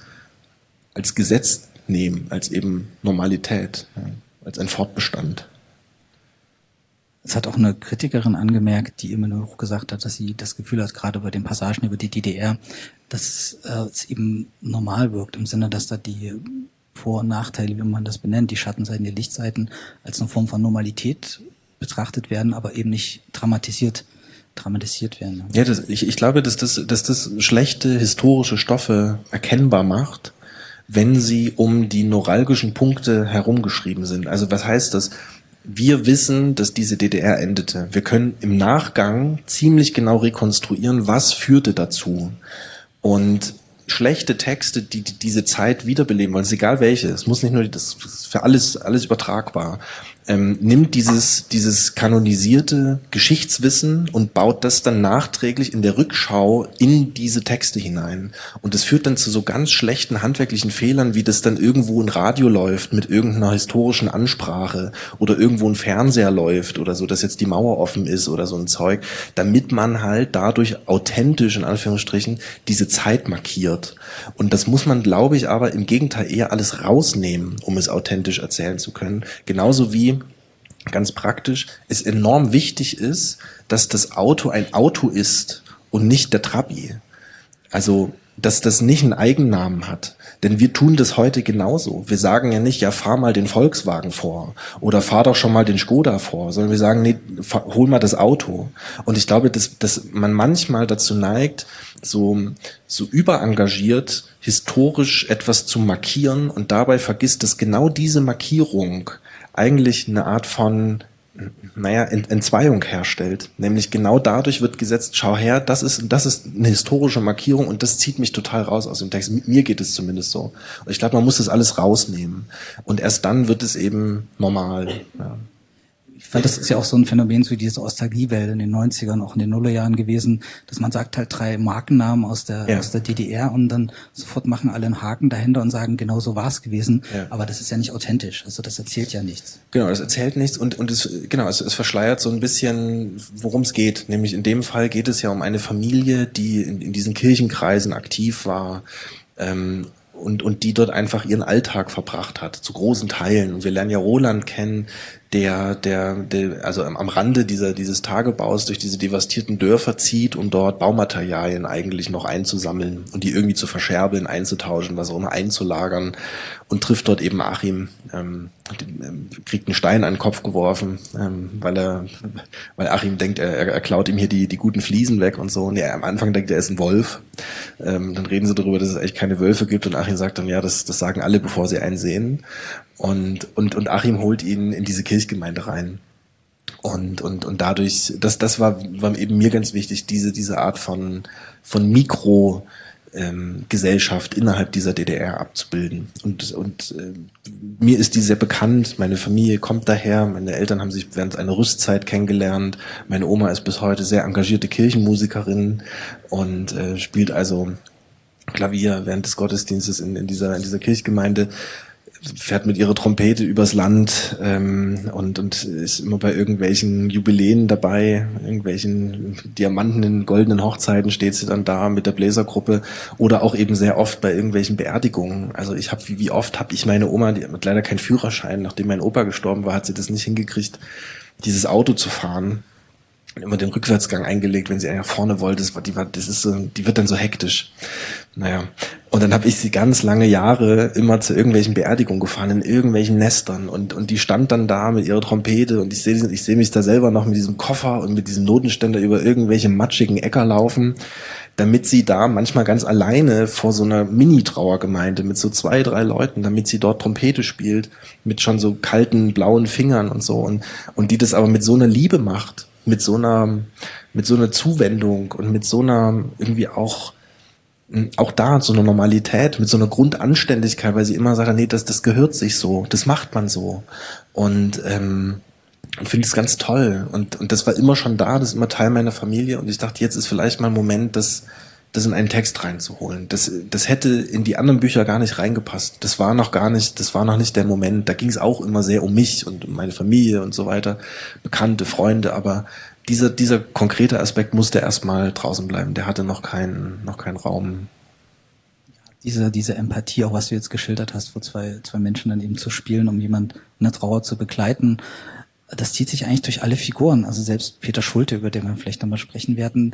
als Gesetz nehmen, als eben Normalität, ja, als ein Fortbestand. Es hat auch eine Kritikerin angemerkt, die immer nur gesagt hat, dass sie das Gefühl hat, gerade bei den Passagen über die D D R, dass äh, es eben normal wirkt, im Sinne, dass da die Vor- und Nachteile, wie man das benennt, die Schattenseiten, die Lichtseiten, als eine Form von Normalität betrachtet werden, aber eben nicht dramatisiert dramatisiert werden. Ja, das, ich, ich glaube, dass das, dass das schlechte historische Stoffe erkennbar macht, wenn sie um die neuralgischen Punkte herumgeschrieben sind. Also was heißt das? Wir wissen, dass diese D D R endete. Wir können im Nachgang ziemlich genau rekonstruieren, was führte dazu. Und schlechte Texte, die, die diese Zeit wiederbeleben wollen, ist egal welche, es muss nicht nur, das ist für alles, alles übertragbar, ähm, nimmt dieses, dieses kanonisierte Geschichtswissen und baut das dann nachträglich in der Rückschau in diese Texte hinein. Und das führt dann zu so ganz schlechten handwerklichen Fehlern, wie das dann irgendwo ein Radio läuft mit irgendeiner historischen Ansprache oder irgendwo ein Fernseher läuft oder so, dass jetzt die Mauer offen ist oder so ein Zeug, damit man halt dadurch authentisch, in Anführungsstrichen, diese Zeit markiert. Und das muss man, glaube ich, aber im Gegenteil eher alles rausnehmen, um es authentisch erzählen zu können. Genauso wie, ganz praktisch, es enorm wichtig ist, dass das Auto ein Auto ist und nicht der Trabi. Also, dass das nicht einen Eigennamen hat. Denn wir tun das heute genauso. Wir sagen ja nicht, ja, fahr mal den Volkswagen vor oder fahr doch schon mal den Skoda vor, sondern wir sagen, nee, fahr, hol mal das Auto. Und ich glaube, dass, dass man manchmal dazu neigt, so, so überengagiert historisch etwas zu markieren und dabei vergisst, dass genau diese Markierung eigentlich eine Art von, naja, Entzweiung herstellt. Nämlich genau dadurch wird gesetzt, schau her, das ist, das ist eine historische Markierung und das zieht mich total raus aus dem Text. Mir geht es zumindest so. Und ich glaube, man muss das alles rausnehmen. Und erst dann wird es eben normal. Ja. Ich fand, das ist ja auch so ein Phänomen, so diese Ostalgiewelle in den neunzigern, auch in den Nullerjahren gewesen, dass man sagt halt drei Markennamen aus der ja. aus der D D R und dann sofort machen alle einen Haken dahinter und sagen, genau so war es gewesen. Ja. Aber das ist ja nicht authentisch, also das erzählt ja nichts. Genau, das erzählt nichts und und es genau, es, es verschleiert so ein bisschen, worum es geht. Nämlich in dem Fall geht es ja um eine Familie, die in, in diesen Kirchenkreisen aktiv war. Ähm, und und die dort einfach ihren Alltag verbracht hat, zu großen Teilen. Und wir lernen ja Roland kennen, der, der, der also am Rande dieser, dieses Tagebaus durch diese devastierten Dörfer zieht, um dort Baumaterialien eigentlich noch einzusammeln und die irgendwie zu verscherbeln, einzutauschen, was auch immer, einzulagern, und trifft dort eben Achim, ähm, ähm, kriegt einen Stein an den Kopf geworfen, ähm, weil er, weil Achim denkt, er, er klaut ihm hier die, die guten Fliesen weg und so. Und er am Anfang denkt, er ist ein Wolf. Ähm, dann reden sie darüber, dass es eigentlich keine Wölfe gibt, und Achim sagt dann, ja, das, das sagen alle, bevor sie einen sehen. Und, und, und Achim holt ihn in diese Kirchgemeinde rein. Und, und, und dadurch, das, das war, war eben mir ganz wichtig, diese, diese Art von, von Mikro, ähm, Gesellschaft innerhalb dieser D D R abzubilden. Und, und, äh, mir ist die sehr bekannt. Meine Familie kommt daher. Meine Eltern haben sich während einer Rüstzeit kennengelernt. Meine Oma ist bis heute sehr engagierte Kirchenmusikerin und, äh, spielt also Klavier während des Gottesdienstes in, in dieser, in dieser Kirchgemeinde. Fährt mit ihrer Trompete übers Land ähm, und und ist immer bei irgendwelchen Jubiläen dabei, irgendwelchen diamantenen, goldenen Hochzeiten steht sie dann da mit der Bläsergruppe, oder auch eben sehr oft bei irgendwelchen Beerdigungen. Also ich habe, wie, wie oft habe ich meine Oma, die hat leider keinen Führerschein, nachdem mein Opa gestorben war, hat sie das nicht hingekriegt, dieses Auto zu fahren. Immer den Rückwärtsgang eingelegt, wenn sie nach vorne wollte. Das war, die war, das ist so, die wird dann so hektisch. Naja. Und dann habe ich sie ganz lange Jahre immer zu irgendwelchen Beerdigungen gefahren, in irgendwelchen Nestern. Und, und die stand dann da mit ihrer Trompete, und ich sehe, ich sehe mich da selber noch mit diesem Koffer und mit diesem Notenständer über irgendwelche matschigen Äcker laufen, damit sie da manchmal ganz alleine vor so einer Mini-Trauergemeinde mit so zwei, drei Leuten, damit sie dort Trompete spielt, mit schon so kalten, blauen Fingern und so. Und, und die das aber mit so einer Liebe macht, mit so einer, mit so einer Zuwendung und mit so einer irgendwie auch, auch da so einer Normalität, mit so einer Grundanständigkeit, weil sie immer sagt, nee, das, das gehört sich so, das macht man so. Und, ähm, ich finde es ganz toll. Und, und das war immer schon da, das ist immer Teil meiner Familie. Und ich dachte, jetzt ist vielleicht mal ein Moment, das, das in einen Text reinzuholen. Das, das hätte in die anderen Bücher gar nicht reingepasst. Das war noch gar nicht, das war noch nicht der Moment. Da ging es auch immer sehr um mich und um meine Familie und so weiter, Bekannte, Freunde, aber dieser, dieser konkrete Aspekt musste erstmal draußen bleiben. Der hatte noch keinen, noch keinen Raum. Diese, diese Empathie, auch was du jetzt geschildert hast, wo zwei, zwei Menschen dann eben zu spielen, um jemand in der Trauer zu begleiten, das zieht sich eigentlich durch alle Figuren. Also selbst Peter Schulte, über den wir vielleicht nochmal sprechen werden,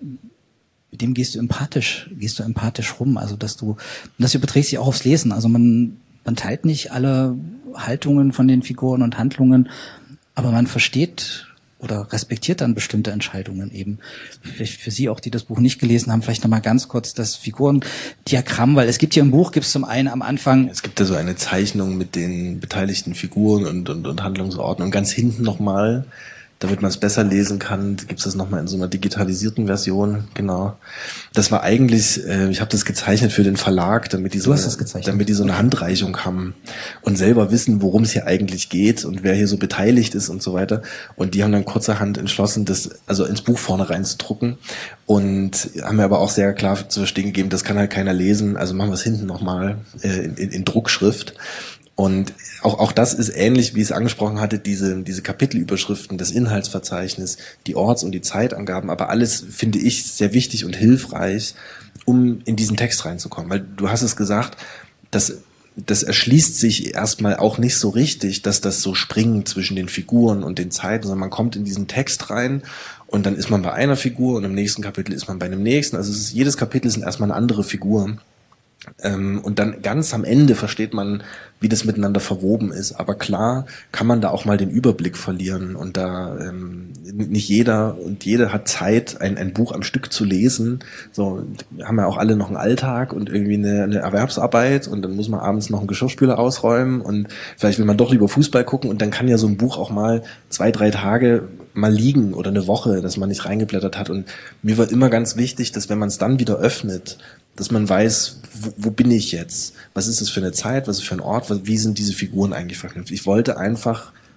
mit dem gehst du empathisch, gehst du empathisch rum. Also dass du, das überträgt sich auch aufs Lesen. Also man, man teilt nicht alle Haltungen von den Figuren und Handlungen, aber man versteht oder respektiert dann bestimmte Entscheidungen eben. Vielleicht für Sie auch, die das Buch nicht gelesen haben, vielleicht nochmal ganz kurz das Figurendiagramm, weil es gibt hier im Buch, gibt es zum einen am Anfang... Es gibt da so eine Zeichnung mit den beteiligten Figuren und, und, und Handlungsorten, und ganz hinten nochmal, damit man es besser lesen kann, gibt es das nochmal in so einer digitalisierten Version, genau. Das war eigentlich, äh, ich habe das gezeichnet für den Verlag, damit die so eine, damit die so eine Handreichung haben und selber wissen, worum es hier eigentlich geht und wer hier so beteiligt ist und so weiter. Und die haben dann kurzerhand entschlossen, das also ins Buch vorne reinzudrucken, und haben mir aber auch sehr klar zu verstehen gegeben, das kann halt keiner lesen, also machen wir es hinten nochmal äh, in, in, in Druckschrift. Und auch, auch das ist ähnlich, wie ich es angesprochen hatte, diese, diese Kapitelüberschriften, das Inhaltsverzeichnis, die Orts- und die Zeitangaben, aber alles finde ich sehr wichtig und hilfreich, um in diesen Text reinzukommen. Weil du hast es gesagt, das, das erschließt sich erstmal auch nicht so richtig, dass das so springt zwischen den Figuren und den Zeiten, sondern man kommt in diesen Text rein und dann ist man bei einer Figur und im nächsten Kapitel ist man bei einem nächsten. Also es ist, jedes Kapitel ist erstmal eine andere Figur. Ähm, und dann ganz am Ende versteht man, wie das miteinander verwoben ist. Aber klar kann man da auch mal den Überblick verlieren, und da ähm, nicht jeder und jede hat Zeit, ein, ein Buch am Stück zu lesen. So, wir haben ja auch alle noch einen Alltag und irgendwie eine, eine Erwerbsarbeit, und dann muss man abends noch einen Geschirrspüler ausräumen und vielleicht will man doch lieber Fußball gucken, und dann kann ja so ein Buch auch mal zwei, drei Tage mal liegen oder eine Woche, dass man nicht reingeblättert hat. Und mir war immer ganz wichtig, dass wenn man es dann wieder öffnet, dass man weiß, wo, wo bin ich jetzt? Was ist das für eine Zeit? Was ist das für ein Ort? Wie sind diese Figuren eigentlich verknüpft? Ich wollte einfach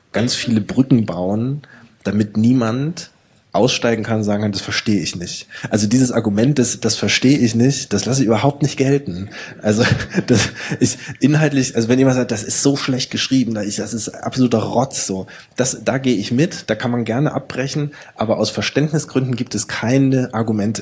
ganz viele Brücken bauen, damit niemand aussteigen kann und sagen kann, das verstehe ich nicht. Also dieses Argument, das, das verstehe ich nicht, das lasse ich überhaupt nicht gelten. Also das ist inhaltlich, also wenn jemand sagt, das ist so schlecht geschrieben, das ist absoluter Rotz, so, das, da gehe ich mit, da kann man gerne abbrechen, aber aus Verständnisgründen gibt es keine Argumente.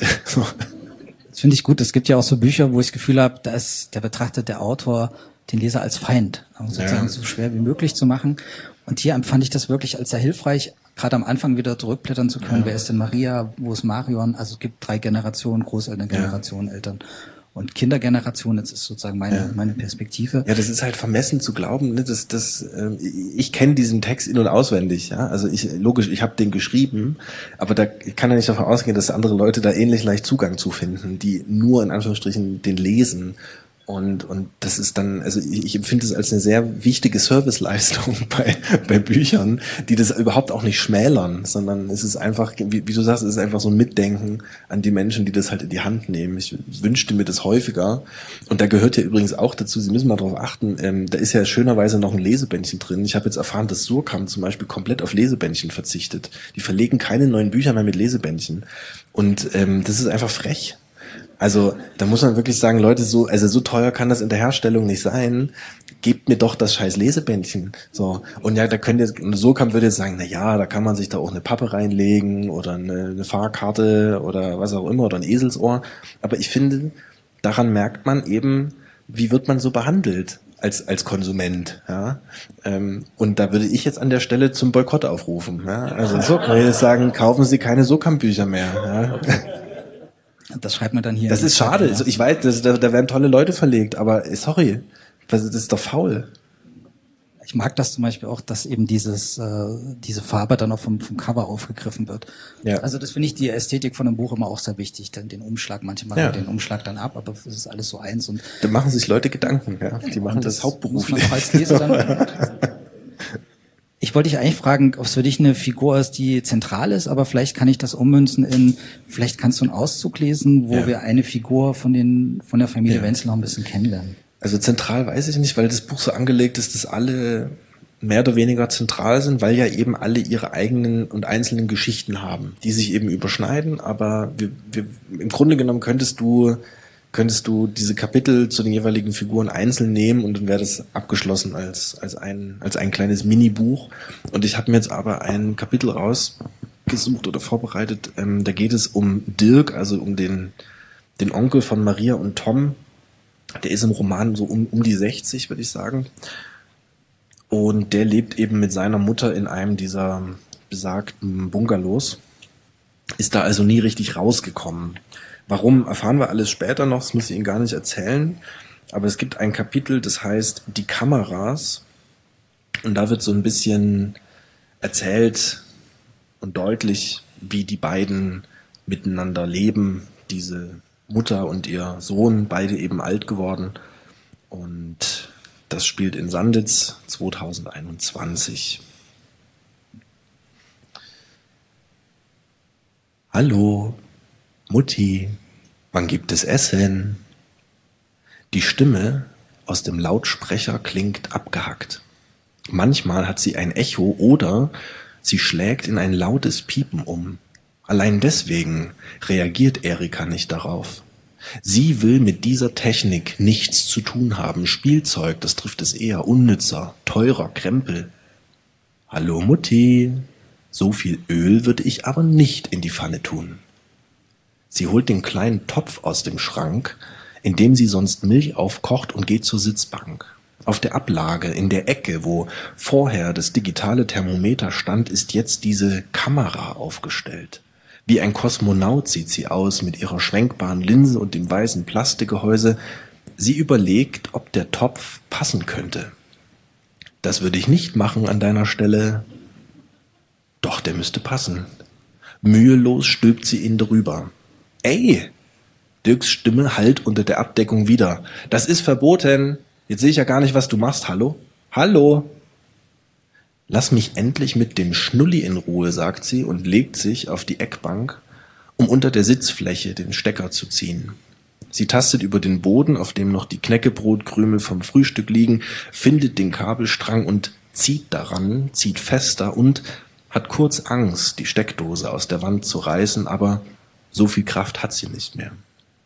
Das finde ich gut. Es gibt ja auch so Bücher, wo ich das Gefühl habe, da ist, der betrachtet der Autor den Leser als Feind, also sozusagen ja. so schwer wie möglich zu machen. Und hier empfand ich das wirklich als sehr hilfreich, gerade am Anfang wieder zurückblättern zu können. Ja. Wer ist denn Maria? Wo ist Marion? Also es gibt drei Generationen, Großelterngeneration, ja. Eltern und Kindergeneration. Jetzt ist sozusagen meine ja. meine Perspektive. Ja, das ist halt vermessen zu glauben. Ne? Das, das, äh, ich kenne diesen Text in- und auswendig. Ja, also ich logisch, ich habe den geschrieben, aber da ich kann ja nicht davon ausgehen, dass andere Leute da ähnlich leicht Zugang zu finden, die nur in Anführungsstrichen den lesen. Und, und das ist dann, also ich, ich empfinde es als eine sehr wichtige Serviceleistung bei, bei Büchern, die das überhaupt auch nicht schmälern, sondern es ist einfach, wie, wie du sagst, es ist einfach so ein Mitdenken an die Menschen, die das halt in die Hand nehmen. Ich wünschte mir das häufiger. Und da gehört ja übrigens auch dazu, Sie müssen mal drauf achten, ähm, da ist ja schönerweise noch ein Lesebändchen drin. Ich habe jetzt erfahren, dass Surkamp zum Beispiel komplett auf Lesebändchen verzichtet. Die verlegen keine neuen Bücher mehr mit Lesebändchen. Und ähm, das ist einfach frech. Also da muss man wirklich sagen, Leute, so also so teuer kann das in der Herstellung nicht sein. Gebt mir doch das scheiß Lesebändchen. So, und ja, da könnt ihr, so kann würde jetzt sagen, na ja, da kann man sich da auch eine Pappe reinlegen oder eine, eine Fahrkarte oder was auch immer oder ein Eselsohr. Aber ich finde, daran merkt man eben, wie wird man so behandelt als als Konsument, ja. Ähm, und da würde ich jetzt an der Stelle zum Boykott aufrufen. Ja? Also so kann ich jetzt sagen, kaufen Sie keine Surkamp-Bücher mehr. Ja? Das schreibt man dann hier. Das ist schade. Also ich weiß, das, da, da werden tolle Leute verlegt, aber sorry, das ist doch faul. Ich mag das zum Beispiel auch, dass eben dieses äh, diese Farbe dann auch vom, vom Cover aufgegriffen wird. Ja. Also das finde ich die Ästhetik von einem Buch immer auch sehr wichtig. Denn den Umschlag, manche machen ja. den Umschlag dann ab, aber es ist alles so eins. Und da machen sich Leute Gedanken, ja. Die machen das, das hauptberuflich. Muss man als Leser dann Ich wollte dich eigentlich fragen, ob es für dich eine Figur ist, die zentral ist, aber vielleicht kann ich das ummünzen in, vielleicht kannst du einen Auszug lesen, wo ja. wir eine Figur von den von der Familie ja. Wenzel noch ein bisschen kennenlernen. Also zentral weiß ich nicht, weil das Buch so angelegt ist, dass alle mehr oder weniger zentral sind, weil ja eben alle ihre eigenen und einzelnen Geschichten haben, die sich eben überschneiden, aber wir, wir, im Grunde genommen könntest du könntest du diese Kapitel zu den jeweiligen Figuren einzeln nehmen und dann wäre das abgeschlossen als als ein als ein kleines Minibuch. Und ich habe mir jetzt aber ein Kapitel rausgesucht oder vorbereitet. Ähm, da geht es um Dirk, also um den den Onkel von Maria und Tom. Der ist im Roman so um um die sechzig, würde ich sagen. Und der lebt eben mit seiner Mutter in einem dieser besagten Bungalows. Ist da also nie richtig rausgekommen. Warum, erfahren wir alles später noch, das muss ich Ihnen gar nicht erzählen. Aber es gibt ein Kapitel, das heißt Die Kameras. Und da wird so ein bisschen erzählt und deutlich, wie die beiden miteinander leben. Diese Mutter und ihr Sohn, beide eben alt geworden. Und das spielt in Sanditz zweitausendeinundzwanzig. Hallo. Mutti, wann gibt es Essen? Die Stimme aus dem Lautsprecher klingt abgehackt. Manchmal hat sie ein Echo oder sie schlägt in ein lautes Piepen um. Allein deswegen reagiert Erika nicht darauf. Sie will mit dieser Technik nichts zu tun haben. Spielzeug, das trifft es eher, unnützer, teurer Krempel. Hallo Mutti, so viel Öl würde ich aber nicht in die Pfanne tun. Sie holt den kleinen Topf aus dem Schrank, in dem sie sonst Milch aufkocht und geht zur Sitzbank. Auf der Ablage, in der Ecke, wo vorher das digitale Thermometer stand, ist jetzt diese Kamera aufgestellt. Wie ein Kosmonaut sieht sie aus mit ihrer schwenkbaren Linse und dem weißen Plastikgehäuse. Sie überlegt, ob der Topf passen könnte. Das würde ich nicht machen an deiner Stelle. Doch, der müsste passen. Mühelos stülpt sie ihn drüber. Ey! Dirks Stimme hallt unter der Abdeckung wieder. Das ist verboten. Jetzt sehe ich ja gar nicht, was du machst. Hallo? Hallo? Lass mich endlich mit dem Schnulli in Ruhe, sagt sie und legt sich auf die Eckbank, um unter der Sitzfläche den Stecker zu ziehen. Sie tastet über den Boden, auf dem noch die Knäckebrotkrümel vom Frühstück liegen, findet den Kabelstrang und zieht daran, zieht fester und hat kurz Angst, die Steckdose aus der Wand zu reißen, aber so viel Kraft hat sie nicht mehr.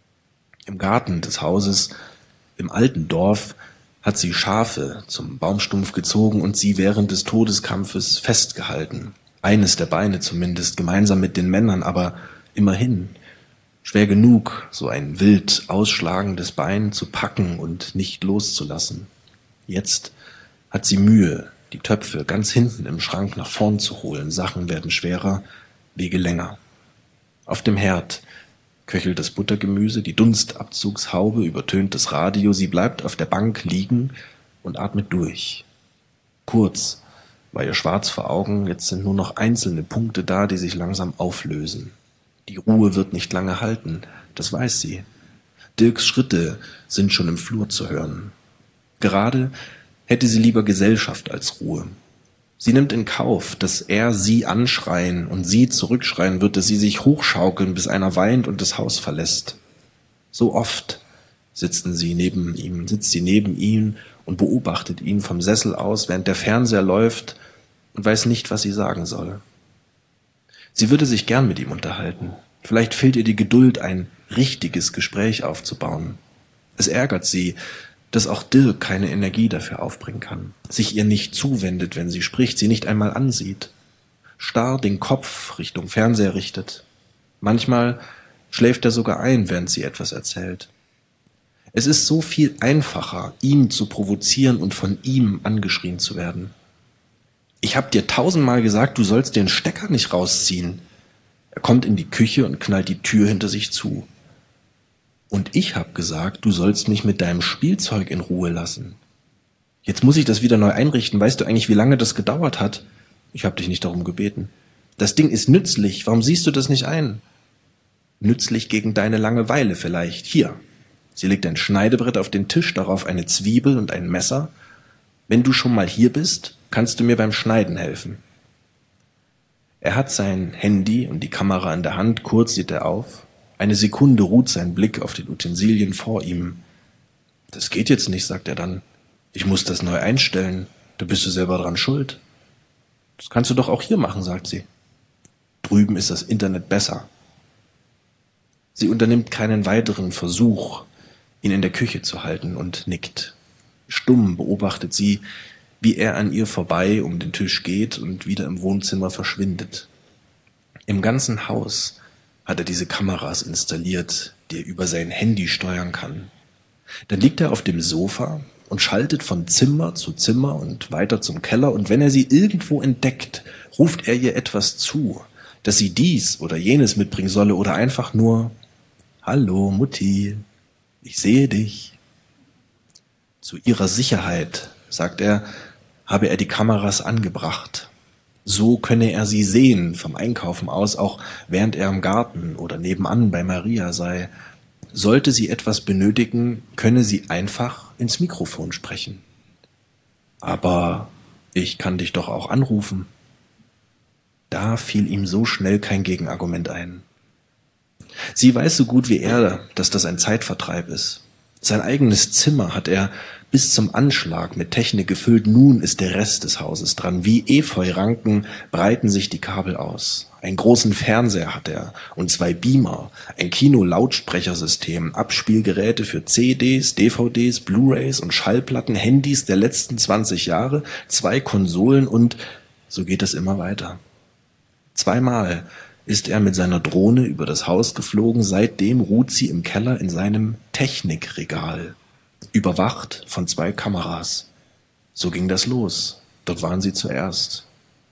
Im Garten des Hauses, im alten Dorf, hat sie Schafe zum Baumstumpf gezogen und sie während des Todeskampfes festgehalten. Eines der Beine zumindest, gemeinsam mit den Männern, aber immerhin schwer genug, so ein wild ausschlagendes Bein zu packen und nicht loszulassen. Jetzt hat sie Mühe, die Töpfe ganz hinten im Schrank nach vorn zu holen. Sachen werden schwerer, Wege länger. Auf dem Herd köchelt das Buttergemüse, die Dunstabzugshaube übertönt das Radio. Sie bleibt auf der Bank liegen und atmet durch. Kurz war ihr schwarz vor Augen, jetzt sind nur noch einzelne Punkte da, die sich langsam auflösen. Die Ruhe wird nicht lange halten, das weiß sie. Dirks Schritte sind schon im Flur zu hören. Gerade hätte sie lieber Gesellschaft als Ruhe. Sie nimmt in Kauf, dass er sie anschreien und sie zurückschreien wird, dass sie sich hochschaukeln, bis einer weint und das Haus verlässt. So oft sitzen sie neben ihm, sitzt sie neben ihm und beobachtet ihn vom Sessel aus, während der Fernseher läuft und weiß nicht, was sie sagen soll. Sie würde sich gern mit ihm unterhalten. Vielleicht fehlt ihr die Geduld, ein richtiges Gespräch aufzubauen. Es ärgert sie, dass auch Dirk keine Energie dafür aufbringen kann, sich ihr nicht zuwendet, wenn sie spricht, sie nicht einmal ansieht, starr den Kopf Richtung Fernseher richtet. Manchmal schläft er sogar ein, während sie etwas erzählt. Es ist so viel einfacher, ihn zu provozieren und von ihm angeschrien zu werden. Ich hab dir tausendmal gesagt, du sollst den Stecker nicht rausziehen. Er kommt in die Küche und knallt die Tür hinter sich zu. Und ich hab gesagt, du sollst mich mit deinem Spielzeug in Ruhe lassen. Jetzt muss ich das wieder neu einrichten. Weißt du eigentlich, wie lange das gedauert hat? Ich hab dich nicht darum gebeten. Das Ding ist nützlich. Warum siehst du das nicht ein? Nützlich gegen deine Langeweile vielleicht. Hier. Sie legt ein Schneidebrett auf den Tisch, darauf eine Zwiebel und ein Messer. Wenn du schon mal hier bist, kannst du mir beim Schneiden helfen. Er hat sein Handy und die Kamera in der Hand. Kurz sieht er auf. Eine Sekunde ruht sein Blick auf den Utensilien vor ihm. Das geht jetzt nicht, sagt er dann. Ich muss das neu einstellen. Da bist du selber dran schuld. Das kannst du doch auch hier machen, sagt sie. Drüben ist das Internet besser. Sie unternimmt keinen weiteren Versuch, ihn in der Küche zu halten und nickt. Stumm beobachtet sie, wie er an ihr vorbei um den Tisch geht und wieder im Wohnzimmer verschwindet. Im ganzen Haus hat er diese Kameras installiert, die er über sein Handy steuern kann. Dann liegt er auf dem Sofa und schaltet von Zimmer zu Zimmer und weiter zum Keller, und wenn er sie irgendwo entdeckt, ruft er ihr etwas zu, dass sie dies oder jenes mitbringen solle oder einfach nur: Hallo Mutti, ich sehe dich. Zu ihrer Sicherheit, sagt er, habe er die Kameras angebracht. So könne er sie sehen vom Einkaufen aus, auch während er im Garten oder nebenan bei Maria sei. Sollte sie etwas benötigen, könne sie einfach ins Mikrofon sprechen. Aber ich kann dich doch auch anrufen. Da fiel ihm so schnell kein Gegenargument ein. Sie weiß so gut wie er, dass das ein Zeitvertreib ist. Sein eigenes Zimmer hat er bis zum Anschlag mit Technik gefüllt. Nun ist der Rest des Hauses dran. Wie Efeuranken breiten sich die Kabel aus. Einen großen Fernseher hat er und zwei Beamer, ein Kino-Lautsprechersystem, Abspielgeräte für C Ds, D V Ds, Blu-rays und Schallplatten, Handys der letzten zwanzig Jahre, zwei Konsolen und so geht es immer weiter. Zweimal ist er mit seiner Drohne über das Haus geflogen. Seitdem ruht sie im Keller in seinem Technikregal, überwacht von zwei Kameras. So ging das los. Dort waren sie zuerst.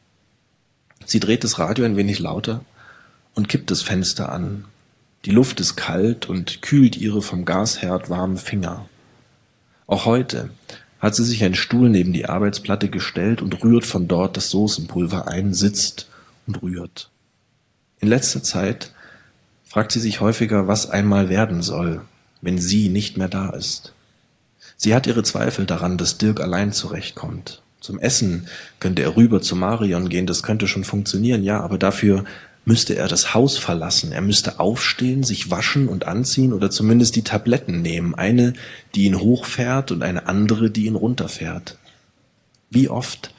Sie dreht das Radio ein wenig lauter und kippt das Fenster an. Die Luft ist kalt und kühlt ihre vom Gasherd warmen Finger. Auch heute hat sie sich einen Stuhl neben die Arbeitsplatte gestellt und rührt von dort das Soßenpulver ein, sitzt und rührt. In letzter Zeit fragt sie sich häufiger, was einmal werden soll, wenn sie nicht mehr da ist. Sie hat ihre Zweifel daran, dass Dirk allein zurechtkommt. Zum Essen könnte er rüber zu Marion gehen, das könnte schon funktionieren, ja, aber dafür müsste er das Haus verlassen. Er müsste aufstehen, sich waschen und anziehen oder zumindest die Tabletten nehmen. Eine, die ihn hochfährt und eine andere, die ihn runterfährt. Wie oft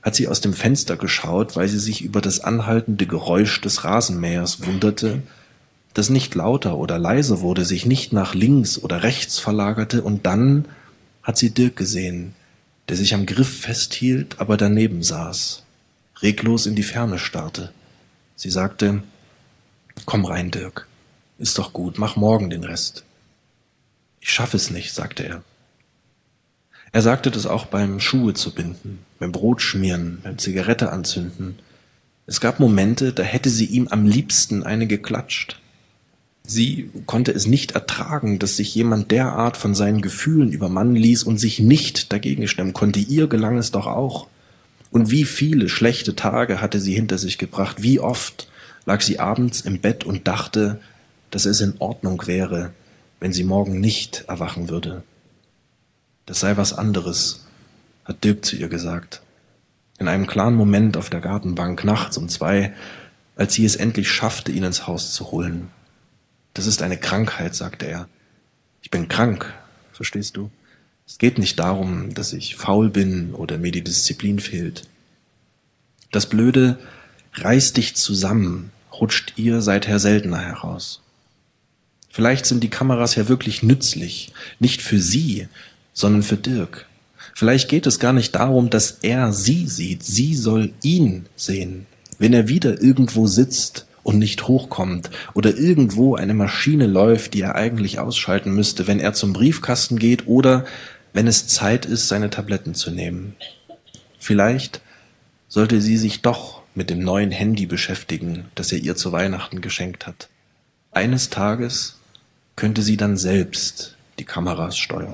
hat sie aus dem Fenster geschaut, weil sie sich über das anhaltende Geräusch des Rasenmähers wunderte, das nicht lauter oder leiser wurde, sich nicht nach links oder rechts verlagerte, und dann hat sie Dirk gesehen, der sich am Griff festhielt, aber daneben saß, reglos in die Ferne starrte. Sie sagte: »Komm rein, Dirk. Ist doch gut, mach morgen den Rest.« »Ich schaffe es nicht«, sagte er. Er sagte das auch beim Schuhe zu binden, beim Brot schmieren, beim Zigarette anzünden. Es gab Momente, da hätte sie ihm am liebsten eine geklatscht. Sie konnte es nicht ertragen, dass sich jemand derart von seinen Gefühlen übermannen ließ und sich nicht dagegen stemmen konnte. Ihr gelang es doch auch. Und wie viele schlechte Tage hatte sie hinter sich gebracht. Wie oft lag sie abends im Bett und dachte, dass es in Ordnung wäre, wenn sie morgen nicht erwachen würde. Das sei was anderes, hat Dirk zu ihr gesagt. In einem klaren Moment auf der Gartenbank, nachts um zwei, als sie es endlich schaffte, ihn ins Haus zu holen. Das ist eine Krankheit, sagte er. Ich bin krank, verstehst du? Es geht nicht darum, dass ich faul bin oder mir die Disziplin fehlt. Das Blöde: reiß dich zusammen, rutscht ihr seither seltener heraus. Vielleicht sind die Kameras ja wirklich nützlich, nicht für sie, sondern für Dirk. Vielleicht geht es gar nicht darum, dass er sie sieht, sie soll ihn sehen. Wenn er wieder irgendwo sitzt und nicht hochkommt oder irgendwo eine Maschine läuft, die er eigentlich ausschalten müsste, wenn er zum Briefkasten geht oder wenn es Zeit ist, seine Tabletten zu nehmen. Vielleicht sollte sie sich doch mit dem neuen Handy beschäftigen, das er ihr zu Weihnachten geschenkt hat. Eines Tages könnte sie dann selbst die Kameras steuern.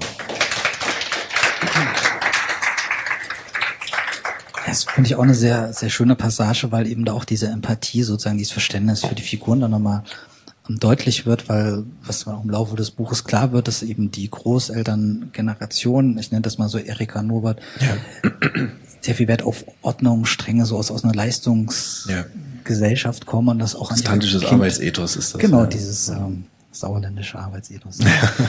Das finde ich auch eine sehr, sehr schöne Passage, weil eben da auch diese Empathie, sozusagen dieses Verständnis für die Figuren dann nochmal deutlich wird, weil was auch im Laufe des Buches klar wird, dass eben die Großelterngeneration, ich nenne das mal so Erika Norbert, ja, sehr viel Wert auf Ordnung, Strenge, so aus, aus einer Leistungsgesellschaft ja. kommen und das auch an Protestantisches Arbeitsethos ist das. Genau, ja. dieses ähm, sauerländische Arbeitsethos.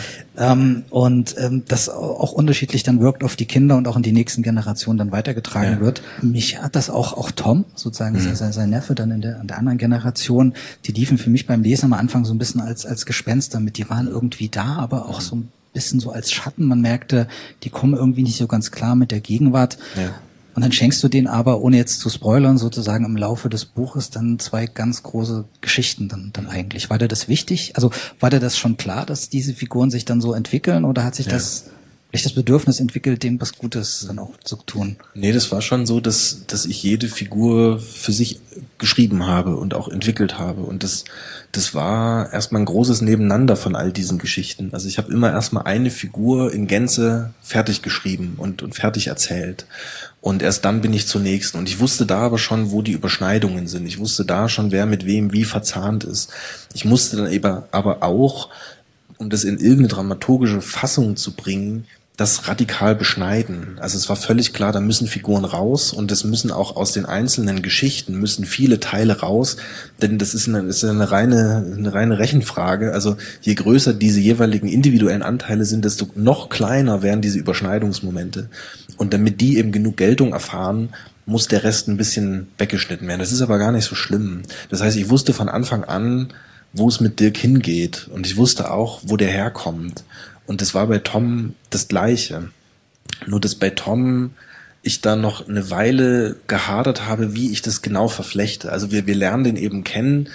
ähm, und ähm, das auch unterschiedlich dann wirkt auf die Kinder und auch in die nächsten Generationen dann weitergetragen ja. wird. Mich hat das auch auch Tom, sozusagen mhm. sein, sein Neffe dann in der, in der anderen Generation, die liefen für mich beim Lesen am Anfang so ein bisschen als als Gespenster mit. Die waren irgendwie da, aber auch so ein bisschen so als Schatten. Man merkte, die kommen irgendwie nicht so ganz klar mit der Gegenwart. Ja. Und dann schenkst du denen aber, ohne jetzt zu spoilern, sozusagen im Laufe des Buches dann zwei ganz große Geschichten dann, dann eigentlich. War dir das wichtig? Also war dir das schon klar, dass diese Figuren sich dann so entwickeln, oder hat sich ja. das vielleicht das Bedürfnis entwickelt, dem was Gutes dann auch zu tun? Nee, das war schon so, dass, dass ich jede Figur für sich geschrieben habe und auch entwickelt habe. Und das, das war erstmal ein großes Nebeneinander von all diesen Geschichten. Also ich habe immer erstmal eine Figur in Gänze fertig geschrieben und, und fertig erzählt. Und erst dann bin ich zur nächsten. Und ich wusste da aber schon, wo die Überschneidungen sind. Ich wusste da schon, wer mit wem wie verzahnt ist. Ich musste dann eben aber auch, um das in irgendeine dramaturgische Fassung zu bringen, das radikal beschneiden. Also es war völlig klar, da müssen Figuren raus und es müssen auch aus den einzelnen Geschichten müssen viele Teile raus, denn das ist eine, ist eine reine, eine reine Rechenfrage. Also je größer diese jeweiligen individuellen Anteile sind, desto noch kleiner werden diese Überschneidungsmomente. Und damit die eben genug Geltung erfahren, muss der Rest ein bisschen weggeschnitten werden. Das ist aber gar nicht so schlimm. Das heißt, ich wusste von Anfang an, wo es mit Dirk hingeht, und ich wusste auch, wo der herkommt. Und das war bei Tom das Gleiche. Nur dass bei Tom ich da noch eine Weile gehadert habe, wie ich das genau verflechte. Also wir, wir lernen den eben kennen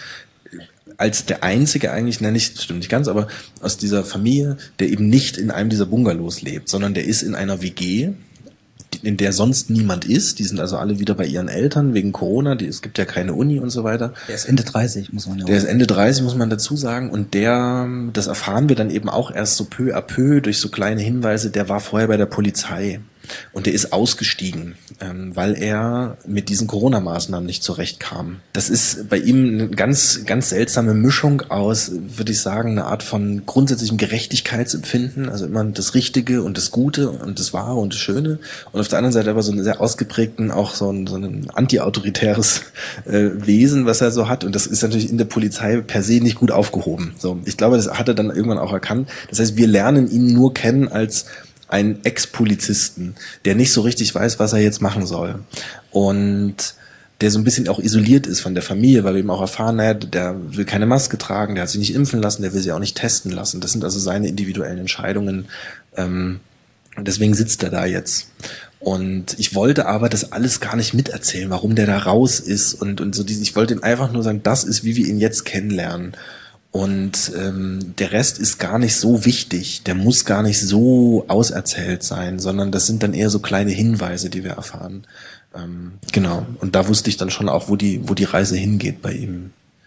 als der Einzige eigentlich, nenne ich, das stimmt nicht ganz, aber aus dieser Familie, der eben nicht in einem dieser Bungalows lebt, sondern der ist in einer W G, in der sonst niemand ist. Die sind also alle wieder bei ihren Eltern wegen Corona. Die, es gibt ja keine Uni und so weiter. Der ist Ende dreißig, muss man ja Der ist Ende dreißig, muss man dazu sagen. Und der, das erfahren wir dann eben auch erst so peu à peu durch so kleine Hinweise, der war vorher bei der Polizei. Und der ist ausgestiegen, ähm, weil er mit diesen Corona-Maßnahmen nicht zurechtkam. Das ist bei ihm eine ganz, ganz seltsame Mischung aus, würde ich sagen, eine Art von grundsätzlichem Gerechtigkeitsempfinden, also immer das Richtige und das Gute und das Wahre und das Schöne. Und auf der anderen Seite aber so einen sehr ausgeprägten, auch so ein, so ein anti-autoritäres äh, Wesen, was er so hat. Und das ist natürlich in der Polizei per se nicht gut aufgehoben. So, ich glaube, das hat er dann irgendwann auch erkannt. Das heißt, wir lernen ihn nur kennen als einen Ex-Polizisten, der nicht so richtig weiß, was er jetzt machen soll. Und der so ein bisschen auch isoliert ist von der Familie, weil wir eben auch erfahren, naja, der will keine Maske tragen, der hat sich nicht impfen lassen, der will sie auch nicht testen lassen. Das sind also seine individuellen Entscheidungen. Ähm, und deswegen sitzt er da jetzt. Und ich wollte aber das alles gar nicht miterzählen, warum der da raus ist. Und, und so diese, ich wollte ihm einfach nur sagen, das ist, wie wir ihn jetzt kennenlernen. Und ähm, der Rest ist gar nicht so wichtig, der muss gar nicht so auserzählt sein, sondern das sind dann eher so kleine Hinweise, die wir erfahren. Ähm, genau. Und da wusste ich dann schon auch, wo die, wo die Reise hingeht bei ihm.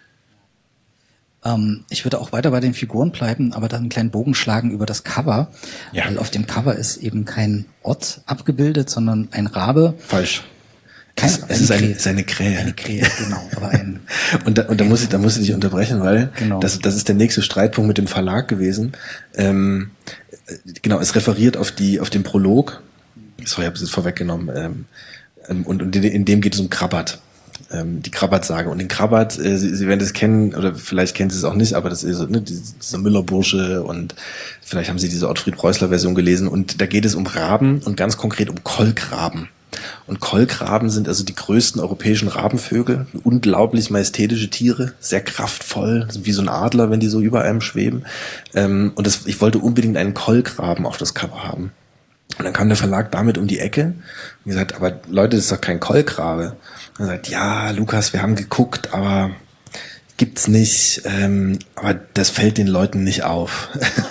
Ähm, ich würde auch weiter bei den Figuren bleiben, aber dann einen kleinen Bogen schlagen über das Cover. Ja. Weil auf dem Cover ist eben kein Ort abgebildet, sondern ein Rabe. Falsch. Kein, es, es ist eine, ist eine Krähe. Eine Krähe, genau. Aber ein, und da, und da muss ich, da muss ich dich unterbrechen, weil genau. das, das ist der nächste Streitpunkt mit dem Verlag gewesen. Ähm, genau, es referiert auf die, auf den Prolog. Sorry, ich habe es jetzt vorweggenommen. Ähm, und, und in dem geht es um Krabat. Ähm, die Krabat-Sage. Und den Krabat, äh, Sie, Sie werden das kennen, oder vielleicht kennen Sie es auch nicht, aber das ist so, ne, dieser Müllerbursche, und vielleicht haben Sie diese Ottfried-Preußler-Version gelesen. Und da geht es um Raben und ganz konkret um Kolkraben. Und Kolkraben sind also die größten europäischen Rabenvögel, unglaublich majestätische Tiere, sehr kraftvoll, wie so ein Adler, wenn die so über einem schweben. Ähm, und das, ich wollte unbedingt einen Kolkraben auf das Cover haben. Und dann kam der Verlag damit um die Ecke und gesagt, aber Leute, das ist doch kein Kolkrabe. Und er sagt, ja, Lukas, wir haben geguckt, aber gibt's nicht, ähm, aber das fällt den Leuten nicht auf.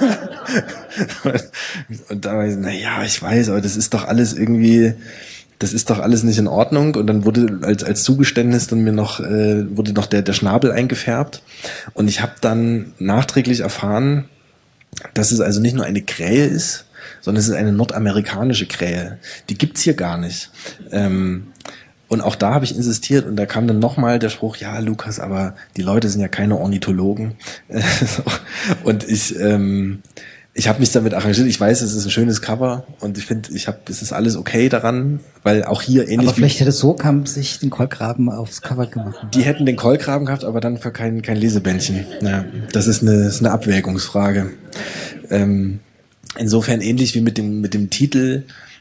Und da war ich, na ja, ich weiß, aber das ist doch alles irgendwie, das ist doch alles nicht in Ordnung. Und dann wurde als als Zugeständnis dann mir noch äh, wurde noch der der Schnabel eingefärbt. Und ich habe dann nachträglich erfahren, dass es also nicht nur eine Krähe ist, sondern es ist eine nordamerikanische Krähe. Die gibt's hier gar nicht. Ähm, und auch da habe ich insistiert, und da kam dann nochmal der Spruch, ja, Lukas, aber die Leute sind ja keine Ornithologen. Und ich ähm, ich habe mich damit arrangiert. Ich weiß, es ist ein schönes Cover, und ich finde, ich habe, es ist alles okay daran, weil auch hier ähnlich. Aber vielleicht hätte es so kam sich den Kolkraben aufs Cover gemacht. Die hätten den Kolkraben gehabt, aber dann für kein kein Lesebändchen. Ja, das ist eine, ist eine Abwägungsfrage. Ähm, insofern ähnlich wie mit dem mit dem Titel.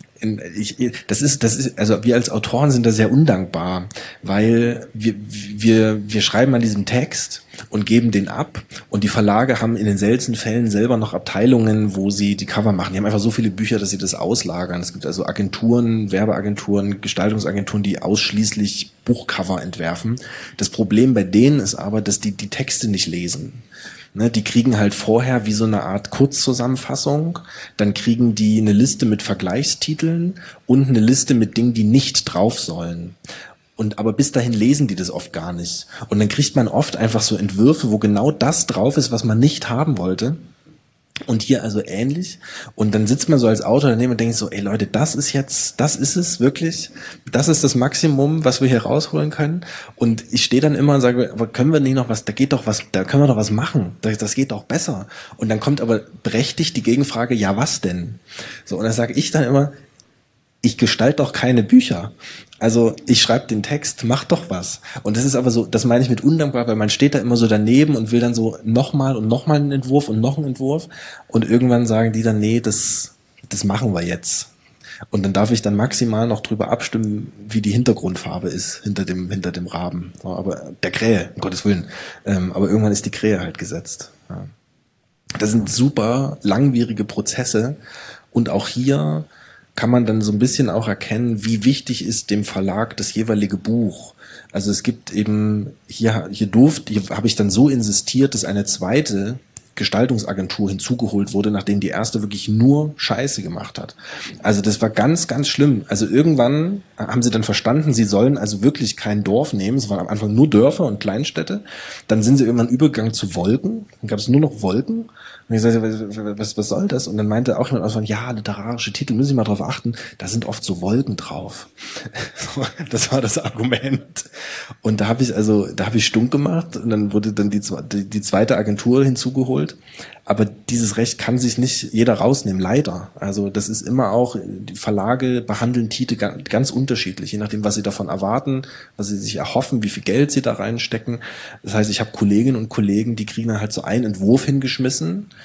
Ich, das ist, das ist, also wir als Autoren sind da sehr undankbar, weil wir, wir, wir schreiben an diesem Text und geben den ab, und die Verlage haben in den seltensten Fällen selber noch Abteilungen, wo sie die Cover machen. Die haben einfach so viele Bücher, dass sie das auslagern. Es gibt also Agenturen, Werbeagenturen, Gestaltungsagenturen, die ausschließlich Buchcover entwerfen. Das Problem bei denen ist aber, dass die die Texte nicht lesen. Ne, die kriegen halt vorher wie so eine Art Kurzzusammenfassung, dann kriegen die eine Liste mit Vergleichstiteln und eine Liste mit Dingen, die nicht drauf sollen. Und aber bis dahin lesen die das oft gar nicht. Und dann kriegt man oft einfach so Entwürfe, wo genau das drauf ist, was man nicht haben wollte. Und hier also ähnlich. Und dann sitzt man so als Autor daneben und denkt so, ey Leute, das ist jetzt, das ist es wirklich. Das ist das Maximum, was wir hier rausholen können. Und ich stehe dann immer und sage, aber können wir nicht noch was, da geht doch was, da können wir doch was machen. Das, das geht doch besser. Und dann kommt aber berechtigt die Gegenfrage, ja, was denn? So, und dann sage ich dann immer, ich gestalte doch keine Bücher. Also ich schreibe den Text, mach doch was. Und das ist aber so, das meine ich mit undankbar, weil man steht da immer so daneben und will dann so nochmal und nochmal einen Entwurf und noch einen Entwurf. Und irgendwann sagen die dann, nee, das, das machen wir jetzt. Und dann darf ich dann maximal noch drüber abstimmen, wie die Hintergrundfarbe ist hinter dem, hinter dem Raben. So, aber der Krähe, um Gottes Willen. Ähm, aber irgendwann ist die Krähe halt gesetzt. Ja. Das sind super langwierige Prozesse. Und auch hier kann man dann so ein bisschen auch erkennen, wie wichtig ist dem Verlag das jeweilige Buch. Also es gibt eben, hier, hier durfte, hier habe ich dann so insistiert, dass eine zweite Gestaltungsagentur hinzugeholt wurde, nachdem die erste wirklich nur Scheiße gemacht hat. Also das war ganz, ganz schlimm. Also irgendwann haben sie dann verstanden, sie sollen also wirklich kein Dorf nehmen. Es waren am Anfang nur Dörfer und Kleinstädte. Dann sind sie irgendwann übergegangen zu Wolken. Dann gab es nur noch Wolken. Und ich sagte, was, was soll das? Und dann meinte auch jemand aus von, ja, literarische Titel, müssen Sie mal drauf achten, da sind oft so Wolken drauf. Das war das Argument. Und da habe ich also, da habe ich stunk gemacht, und dann wurde dann die, die, die zweite Agentur hinzugeholt. Aber dieses Recht kann sich nicht jeder rausnehmen, leider. Also das ist immer auch, die Verlage behandeln Titel ganz unterschiedlich, je nachdem, was sie davon erwarten, was sie sich erhoffen, wie viel Geld sie da reinstecken. Das heißt, ich habe Kolleginnen und Kollegen, die kriegen dann halt so einen Entwurf hingeschmissen,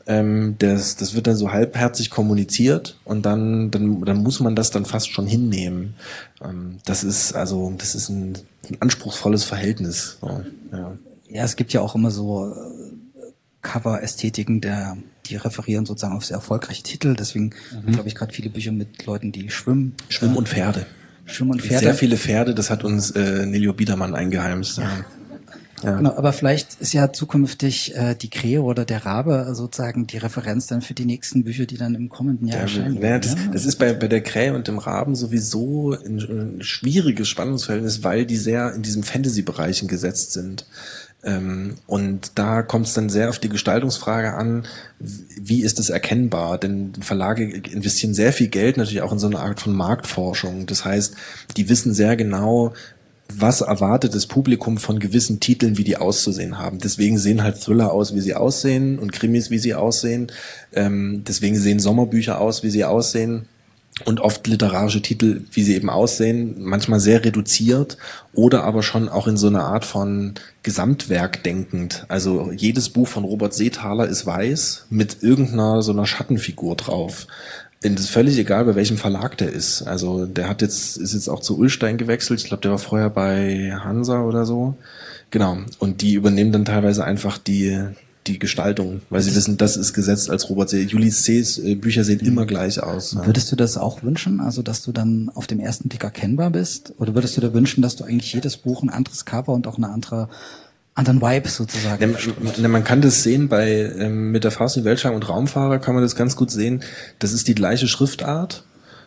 Ähm, das, das wird dann so halbherzig kommuniziert und dann, dann, dann muss man das dann fast schon hinnehmen. Ähm, das ist also, das ist ein, ein anspruchsvolles Verhältnis. So, ja. Ja, es gibt ja auch immer so Cover-Ästhetiken, der, die referieren sozusagen auf sehr erfolgreiche Titel. Deswegen mhm. glaube ich gerade viele Bücher mit Leuten, die schwimmen. Schwimmen und Pferde. Schwimmen und Pferde. Sehr viele Pferde, das hat uns äh, Nelio Biedermann eingeheimst. Ja. Ja. Genau, aber vielleicht ist ja zukünftig äh, die Krähe oder der Rabe sozusagen die Referenz dann für die nächsten Bücher, die dann im kommenden Jahr ja, erscheinen. Ja, das, das ist bei, bei der Krähe und dem Raben sowieso ein, ein schwieriges Spannungsverhältnis, weil die sehr in diesem Fantasy-Bereichen gesetzt sind. Ähm, und da kommt es dann sehr auf die Gestaltungsfrage an, wie ist es erkennbar? Denn Verlage investieren sehr viel Geld natürlich auch in so eine Art von Marktforschung. Das heißt, die wissen sehr genau, was erwartet das Publikum von gewissen Titeln, wie die auszusehen haben. Deswegen sehen halt Thriller aus, wie sie aussehen und Krimis, wie sie aussehen. Ähm, deswegen sehen Sommerbücher aus, wie sie aussehen. Und oft literarische Titel, wie sie eben aussehen, manchmal sehr reduziert oder aber schon auch in so einer Art von Gesamtwerk denkend. Also jedes Buch von Robert Seethaler ist weiß mit irgendeiner so einer Schattenfigur drauf. Es ist völlig egal, bei welchem Verlag der ist. Also der hat jetzt, ist jetzt auch zu Ullstein gewechselt. Ich glaube, der war vorher bei Hansa oder so. Genau. Und die übernehmen dann teilweise einfach die, die Gestaltung, weil sie wissen, das ist gesetzt als Robert See. Julius C.'s Bücher sehen immer gleich aus. Ja. Würdest du das auch wünschen? Also, dass du dann auf dem ersten Blick erkennbar bist? Oder würdest du da wünschen, dass du eigentlich jedes Buch ein anderes Cover und auch eine andere anderen Vibe sozusagen. Ja, man kann das sehen bei ähm, mit der Faust in die Weltschlangen und Raumfahrer kann man das ganz gut sehen. Das ist die gleiche Schriftart.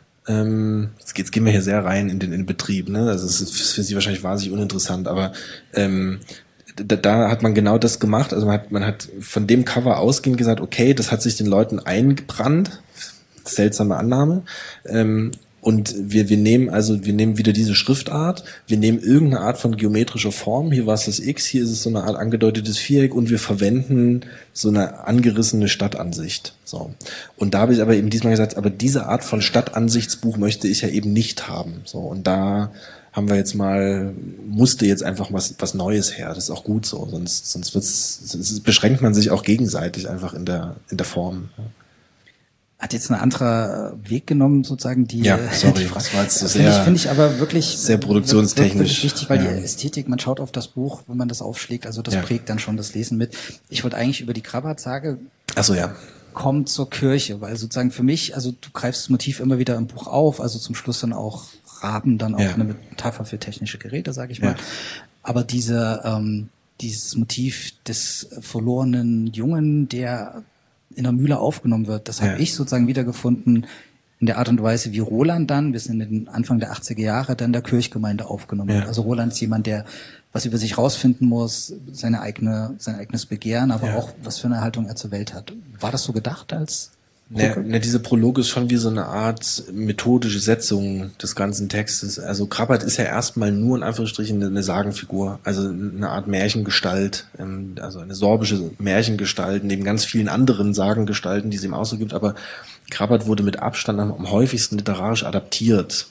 Ähm, jetzt, jetzt gehen wir hier sehr rein in den, in den Betrieb. Ne? Also es ist für Sie wahrscheinlich wahnsinnig uninteressant, aber ähm, da, da hat man genau das gemacht. Also man hat, man hat von dem Cover ausgehend gesagt, okay, das hat sich den Leuten eingebrannt. Seltsame Annahme. Ähm, Und wir, wir nehmen also, wir nehmen wieder diese Schriftart, wir nehmen irgendeine Art von geometrischer Form, hier war es das X, hier ist es so eine Art angedeutetes Viereck und wir verwenden so eine angerissene Stadtansicht. So. Und da habe ich aber eben diesmal gesagt, aber diese Art von Stadtansichtsbuch möchte ich ja eben nicht haben. So. Und da haben wir jetzt mal, musste jetzt einfach was, was Neues her. Das ist auch gut so, sonst, sonst wird's, sonst beschränkt man sich auch gegenseitig einfach in der, in der Form. Hat jetzt ein anderer Weg genommen, sozusagen, die, ja, sorry, die das war jetzt so finde sehr, ich, finde ich aber wirklich sehr produktionstechnisch. Wirklich wichtig, weil ja. die Ästhetik, man schaut auf das Buch, wenn man das aufschlägt, also das ja. prägt dann schon das Lesen mit. Ich wollte eigentlich über die Krabbert-Sage Ach so, ja. kommen zur Kirche, weil sozusagen für mich, also du greifst das Motiv immer wieder im Buch auf, also zum Schluss dann auch Raben, dann auch ja. eine Metapher für technische Geräte, sage ich mal. Ja. Aber diese, ähm, dieses Motiv des verlorenen Jungen, der in der Mühle aufgenommen wird. Das habe ja. ich sozusagen wiedergefunden in der Art und Weise, wie Roland dann, bis in den Anfang der achtziger Jahre, dann der Kirchgemeinde aufgenommen ja. wird. Also Roland ist jemand, der was über sich rausfinden muss, seine eigene, sein eigenes Begehren, aber ja. auch, was für eine Haltung er zur Welt hat. War das so gedacht als Ne, ne, diese Prologe ist schon wie so eine Art methodische Setzung des ganzen Textes. Also Krabbert ist ja erstmal nur in Anführungsstrichen eine Sagenfigur, also eine Art Märchengestalt, also eine sorbische Märchengestalt, neben ganz vielen anderen Sagengestalten, die es ihm auch so gibt, aber Krabbert wurde mit Abstand am, am häufigsten literarisch adaptiert.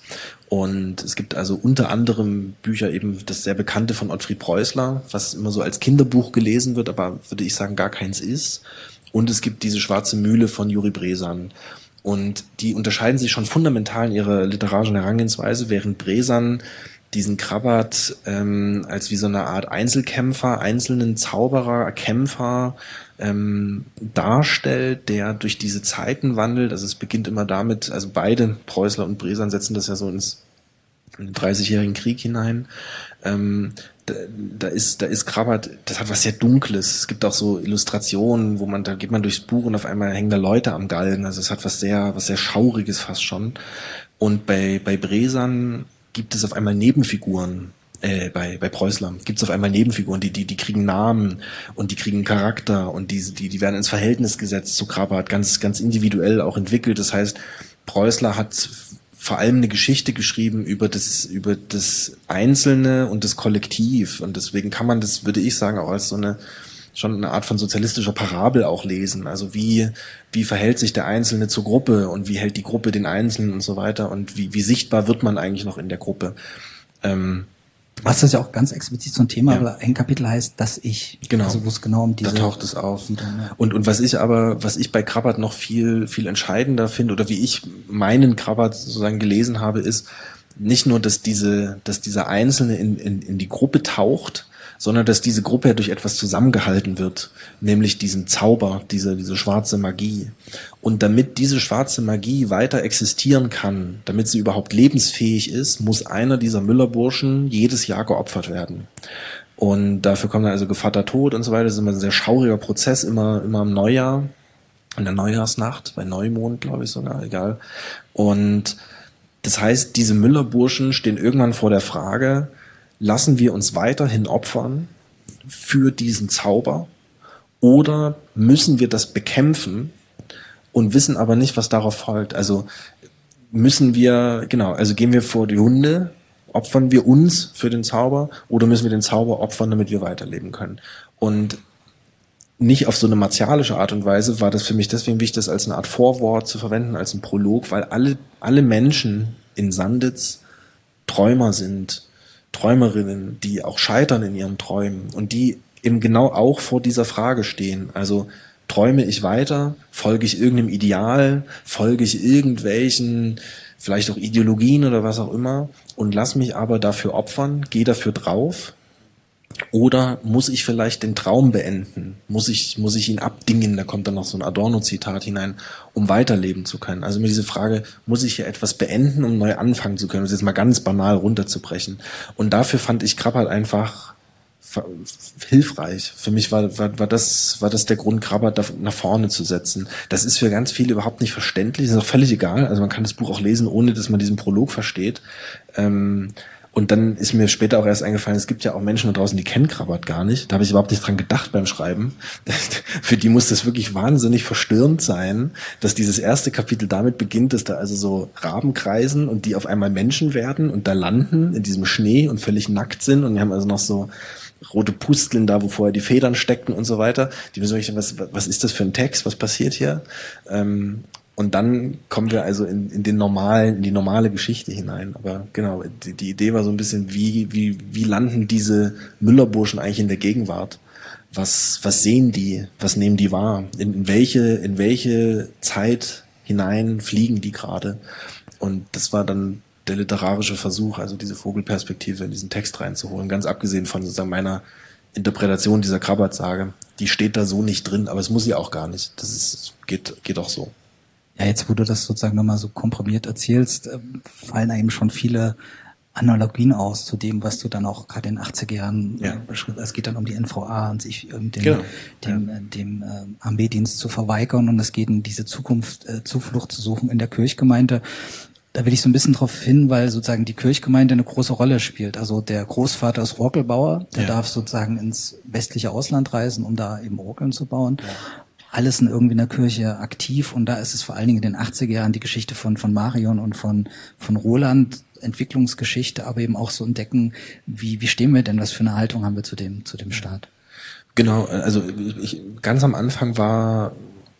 Und es gibt also unter anderem Bücher eben das sehr bekannte von Ottfried Preußler, was immer so als Kinderbuch gelesen wird, aber würde ich sagen gar keins ist. Und es gibt diese Schwarze Mühle von Juri Bresan. Und die unterscheiden sich schon fundamental in ihrer literarischen Herangehensweise, während Bresan diesen Krabbert ähm, als wie so eine Art Einzelkämpfer, einzelnen Zauberer, Kämpfer ähm, darstellt, der durch diese Zeiten wandelt. Also es beginnt immer damit, also beide, Preußler und Bresan, setzen das ja so ins in den dreißigjährigen Krieg hinein. Ähm, da, da ist, da ist Krabbert, das hat was sehr Dunkles. Es gibt auch so Illustrationen, wo man, da geht man durchs Buch und auf einmal hängen da Leute am Galgen. Also es hat was sehr, was sehr Schauriges fast schon. Und bei, bei Bresan gibt es auf einmal Nebenfiguren. Äh, bei, bei Preußler gibt es auf einmal Nebenfiguren, die, die, die kriegen Namen und die kriegen Charakter und die, die, die werden ins Verhältnis gesetzt zu Krabbert, ganz, ganz individuell auch entwickelt. Das heißt, Preußler hat vor allem eine Geschichte geschrieben über das, über das Einzelne und das Kollektiv. Und deswegen kann man das, würde ich sagen, auch als so eine, schon eine Art von sozialistischer Parabel auch lesen. Also wie, wie verhält sich der Einzelne zur Gruppe und wie hält die Gruppe den Einzelnen und so weiter und wie, wie sichtbar wird man eigentlich noch in der Gruppe. Ähm, Was das ja auch ganz explizit so ein Thema, Ja. aber ein Kapitel heißt, das Ich. Genau. Also wo es genau um diese... Da taucht es auf. Wieder, ne? Und, und was ich aber, was ich bei Krabbert noch viel, viel entscheidender finde, oder wie ich meinen Krabbert sozusagen gelesen habe, ist nicht nur, dass diese, dass dieser Einzelne in, in, in die Gruppe taucht, sondern dass diese Gruppe ja durch etwas zusammengehalten wird, nämlich diesen Zauber, diese, diese schwarze Magie. Und damit diese schwarze Magie weiter existieren kann, damit sie überhaupt lebensfähig ist, muss einer dieser Müllerburschen jedes Jahr geopfert werden. Und dafür kommt dann also Gevatter Tod und so weiter. Das ist immer ein sehr schauriger Prozess, immer, immer im Neujahr, in der Neujahrsnacht, bei Neumond, glaube ich sogar, egal. Und das heißt, diese Müllerburschen stehen irgendwann vor der Frage, lassen wir uns weiterhin opfern für diesen Zauber oder müssen wir das bekämpfen und wissen aber nicht, was darauf folgt? Also müssen wir, genau, also gehen wir vor die Hunde, opfern wir uns für den Zauber oder müssen wir den Zauber opfern, damit wir weiterleben können? Und nicht auf so eine martialische Art und Weise war das für mich deswegen wichtig, das als eine Art Vorwort zu verwenden, als ein Prolog, weil alle, alle Menschen in Sanditz Träumer sind, Träumerinnen, die auch scheitern in ihren Träumen und die eben genau auch vor dieser Frage stehen. Also träume ich weiter, folge ich irgendeinem Ideal, folge ich irgendwelchen, vielleicht auch Ideologien oder was auch immer und lass mich aber dafür opfern, gehe dafür drauf. Oder muss ich vielleicht den Traum beenden? Muss ich, muss ich ihn abdingen? Da kommt dann noch so ein Adorno-Zitat hinein, um weiterleben zu können. Also mir diese Frage, muss ich hier etwas beenden, um neu anfangen zu können? Das ist jetzt mal ganz banal runterzubrechen. Und dafür fand ich Krabbert einfach hilfreich. Für mich war, war, war das, war das der Grund, Krabbert nach vorne zu setzen. Das ist für ganz viele überhaupt nicht verständlich. Das ist auch völlig egal. Also man kann das Buch auch lesen, ohne dass man diesen Prolog versteht. Ähm, Und dann ist mir später auch erst eingefallen, es gibt ja auch Menschen da draußen, die kennen Krabbert gar nicht. Da habe ich überhaupt nicht dran gedacht beim Schreiben. Für die muss das wirklich wahnsinnig verstörend sein, dass dieses erste Kapitel damit beginnt, dass da also so Raben kreisen und die auf einmal Menschen werden und da landen in diesem Schnee und völlig nackt sind. Und wir haben also noch so rote Pusteln da, wo vorher die Federn steckten und so weiter. Die müssen wirklich, was, was ist das für ein Text? Was passiert hier? Ähm, Und dann kommen wir also in, in den normalen, in die normale Geschichte hinein. Aber genau, die, die Idee war so ein bisschen, wie, wie, wie landen diese Müllerburschen eigentlich in der Gegenwart? Was, was sehen die? Was nehmen die wahr? In, in welche, in welche Zeit hinein fliegen die gerade? Und das war dann der literarische Versuch, also diese Vogelperspektive in diesen Text reinzuholen. Ganz abgesehen von sozusagen meiner Interpretation dieser Krabbert-Sage. Die steht da so nicht drin, aber es muss sie auch gar nicht. Das ist, geht, geht auch so. Ja, jetzt wo du das sozusagen nochmal so komprimiert erzählst, äh, fallen einem schon viele Analogien aus zu dem, was du dann auch gerade in den achtziger Jahren Ja. äh, beschrieben hast. Es geht dann um die N V A und sich ähm, dem, Genau. dem, Ja. äh, dem äh, Armeedienst zu verweigern und es geht um diese Zukunft, äh, Zuflucht zu suchen in der Kirchgemeinde. Da will ich so ein bisschen drauf hin, weil sozusagen die Kirchgemeinde eine große Rolle spielt. Also der Großvater ist Orgelbauer, der Ja. darf sozusagen ins westliche Ausland reisen, um da eben Orgeln zu bauen. Ja. Alles sind irgendwie in der Kirche aktiv und da ist es vor allen Dingen in den achtziger Jahren die Geschichte von von Marion und von von Roland, Entwicklungsgeschichte, aber eben auch so entdecken, wie wie stehen wir denn, was für eine Haltung haben wir zu dem zu dem Staat? Genau, also ich, ganz am Anfang war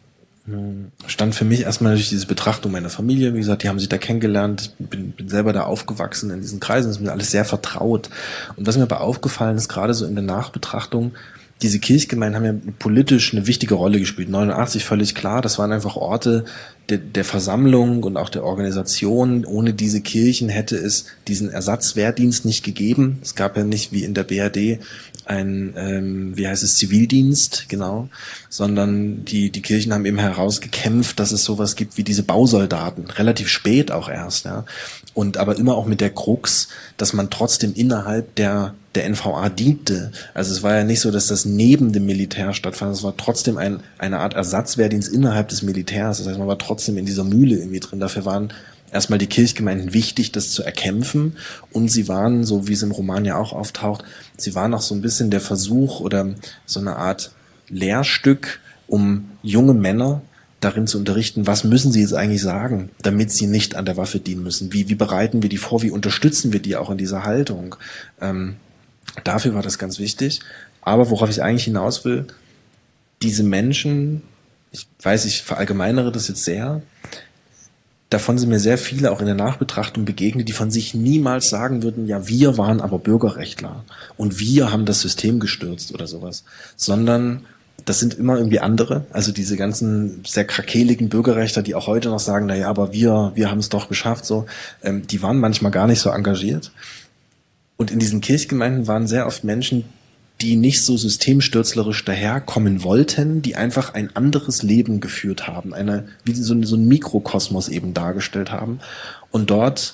stand für mich erstmal natürlich diese Betrachtung meiner Familie. Wie gesagt, die haben sich da kennengelernt. Ich bin, bin selber da aufgewachsen in diesen Kreisen. Das ist mir alles sehr vertraut. Und was mir aber aufgefallen ist, gerade so in der Nachbetrachtung, diese Kirchgemeinden haben ja politisch eine wichtige Rolle gespielt. neunundachtzig völlig klar. Das waren einfach Orte der, der Versammlung und auch der Organisation. Ohne diese Kirchen hätte es diesen Ersatzwehrdienst nicht gegeben. Es gab ja nicht wie in der B R D ein, ähm, wie heißt es, Zivildienst, genau, sondern die die Kirchen haben eben herausgekämpft, dass es sowas gibt wie diese Bausoldaten, relativ spät auch erst, ja, und aber immer auch mit der Krux, dass man trotzdem innerhalb der der N V A diente. Also es war ja nicht so, dass das neben dem Militär stattfand, es war trotzdem ein eine Art Ersatzwehrdienst innerhalb des Militärs, das heißt, man war trotzdem in dieser Mühle irgendwie drin, dafür waren erstmal die Kirchgemeinden wichtig, das zu erkämpfen, und sie waren, so wie es im Roman ja auch auftaucht, sie waren auch so ein bisschen der Versuch oder so eine Art Lehrstück, um junge Männer darin zu unterrichten, was müssen sie jetzt eigentlich sagen, damit sie nicht an der Waffe dienen müssen. Wie, wie bereiten wir die vor, wie unterstützen wir die auch in dieser Haltung? Ähm, dafür war das ganz wichtig. Aber worauf ich eigentlich hinaus will, diese Menschen, ich weiß, ich verallgemeinere das jetzt sehr, davon sind mir sehr viele auch in der Nachbetrachtung begegnet, die von sich niemals sagen würden, ja, wir waren aber Bürgerrechtler und wir haben das System gestürzt oder sowas, sondern das sind immer irgendwie andere, also diese ganzen sehr krakeligen Bürgerrechtler, die auch heute noch sagen, na ja, aber wir, wir haben es doch geschafft, so, ähm, die waren manchmal gar nicht so engagiert. Und in diesen Kirchgemeinden waren sehr oft Menschen, die nicht so systemstürzlerisch daherkommen wollten, die einfach ein anderes Leben geführt haben, eine, wie so, so ein Mikrokosmos eben dargestellt haben und dort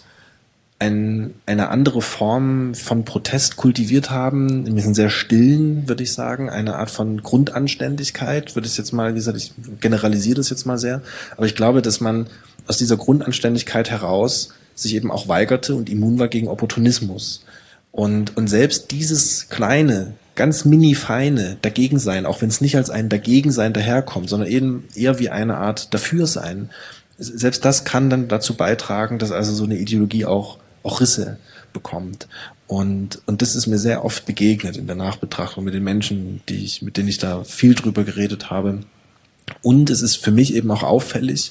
ein, eine andere Form von Protest kultiviert haben, nämlich einen sehr stillen, würde ich sagen, eine Art von Grundanständigkeit, würde ich jetzt mal, wie gesagt, ich generalisiere das jetzt mal sehr, aber ich glaube, dass man aus dieser Grundanständigkeit heraus sich eben auch weigerte und immun war gegen Opportunismus. Und, und selbst dieses kleine, ganz mini feine Dagegensein, auch wenn es nicht als ein Dagegensein daherkommt, sondern eben eher wie eine Art Dafürsein, selbst das kann dann dazu beitragen, dass also so eine Ideologie auch, auch Risse bekommt. Und, und das ist mir sehr oft begegnet in der Nachbetrachtung mit den Menschen, die ich, mit denen ich da viel drüber geredet habe. Und es ist für mich eben auch auffällig,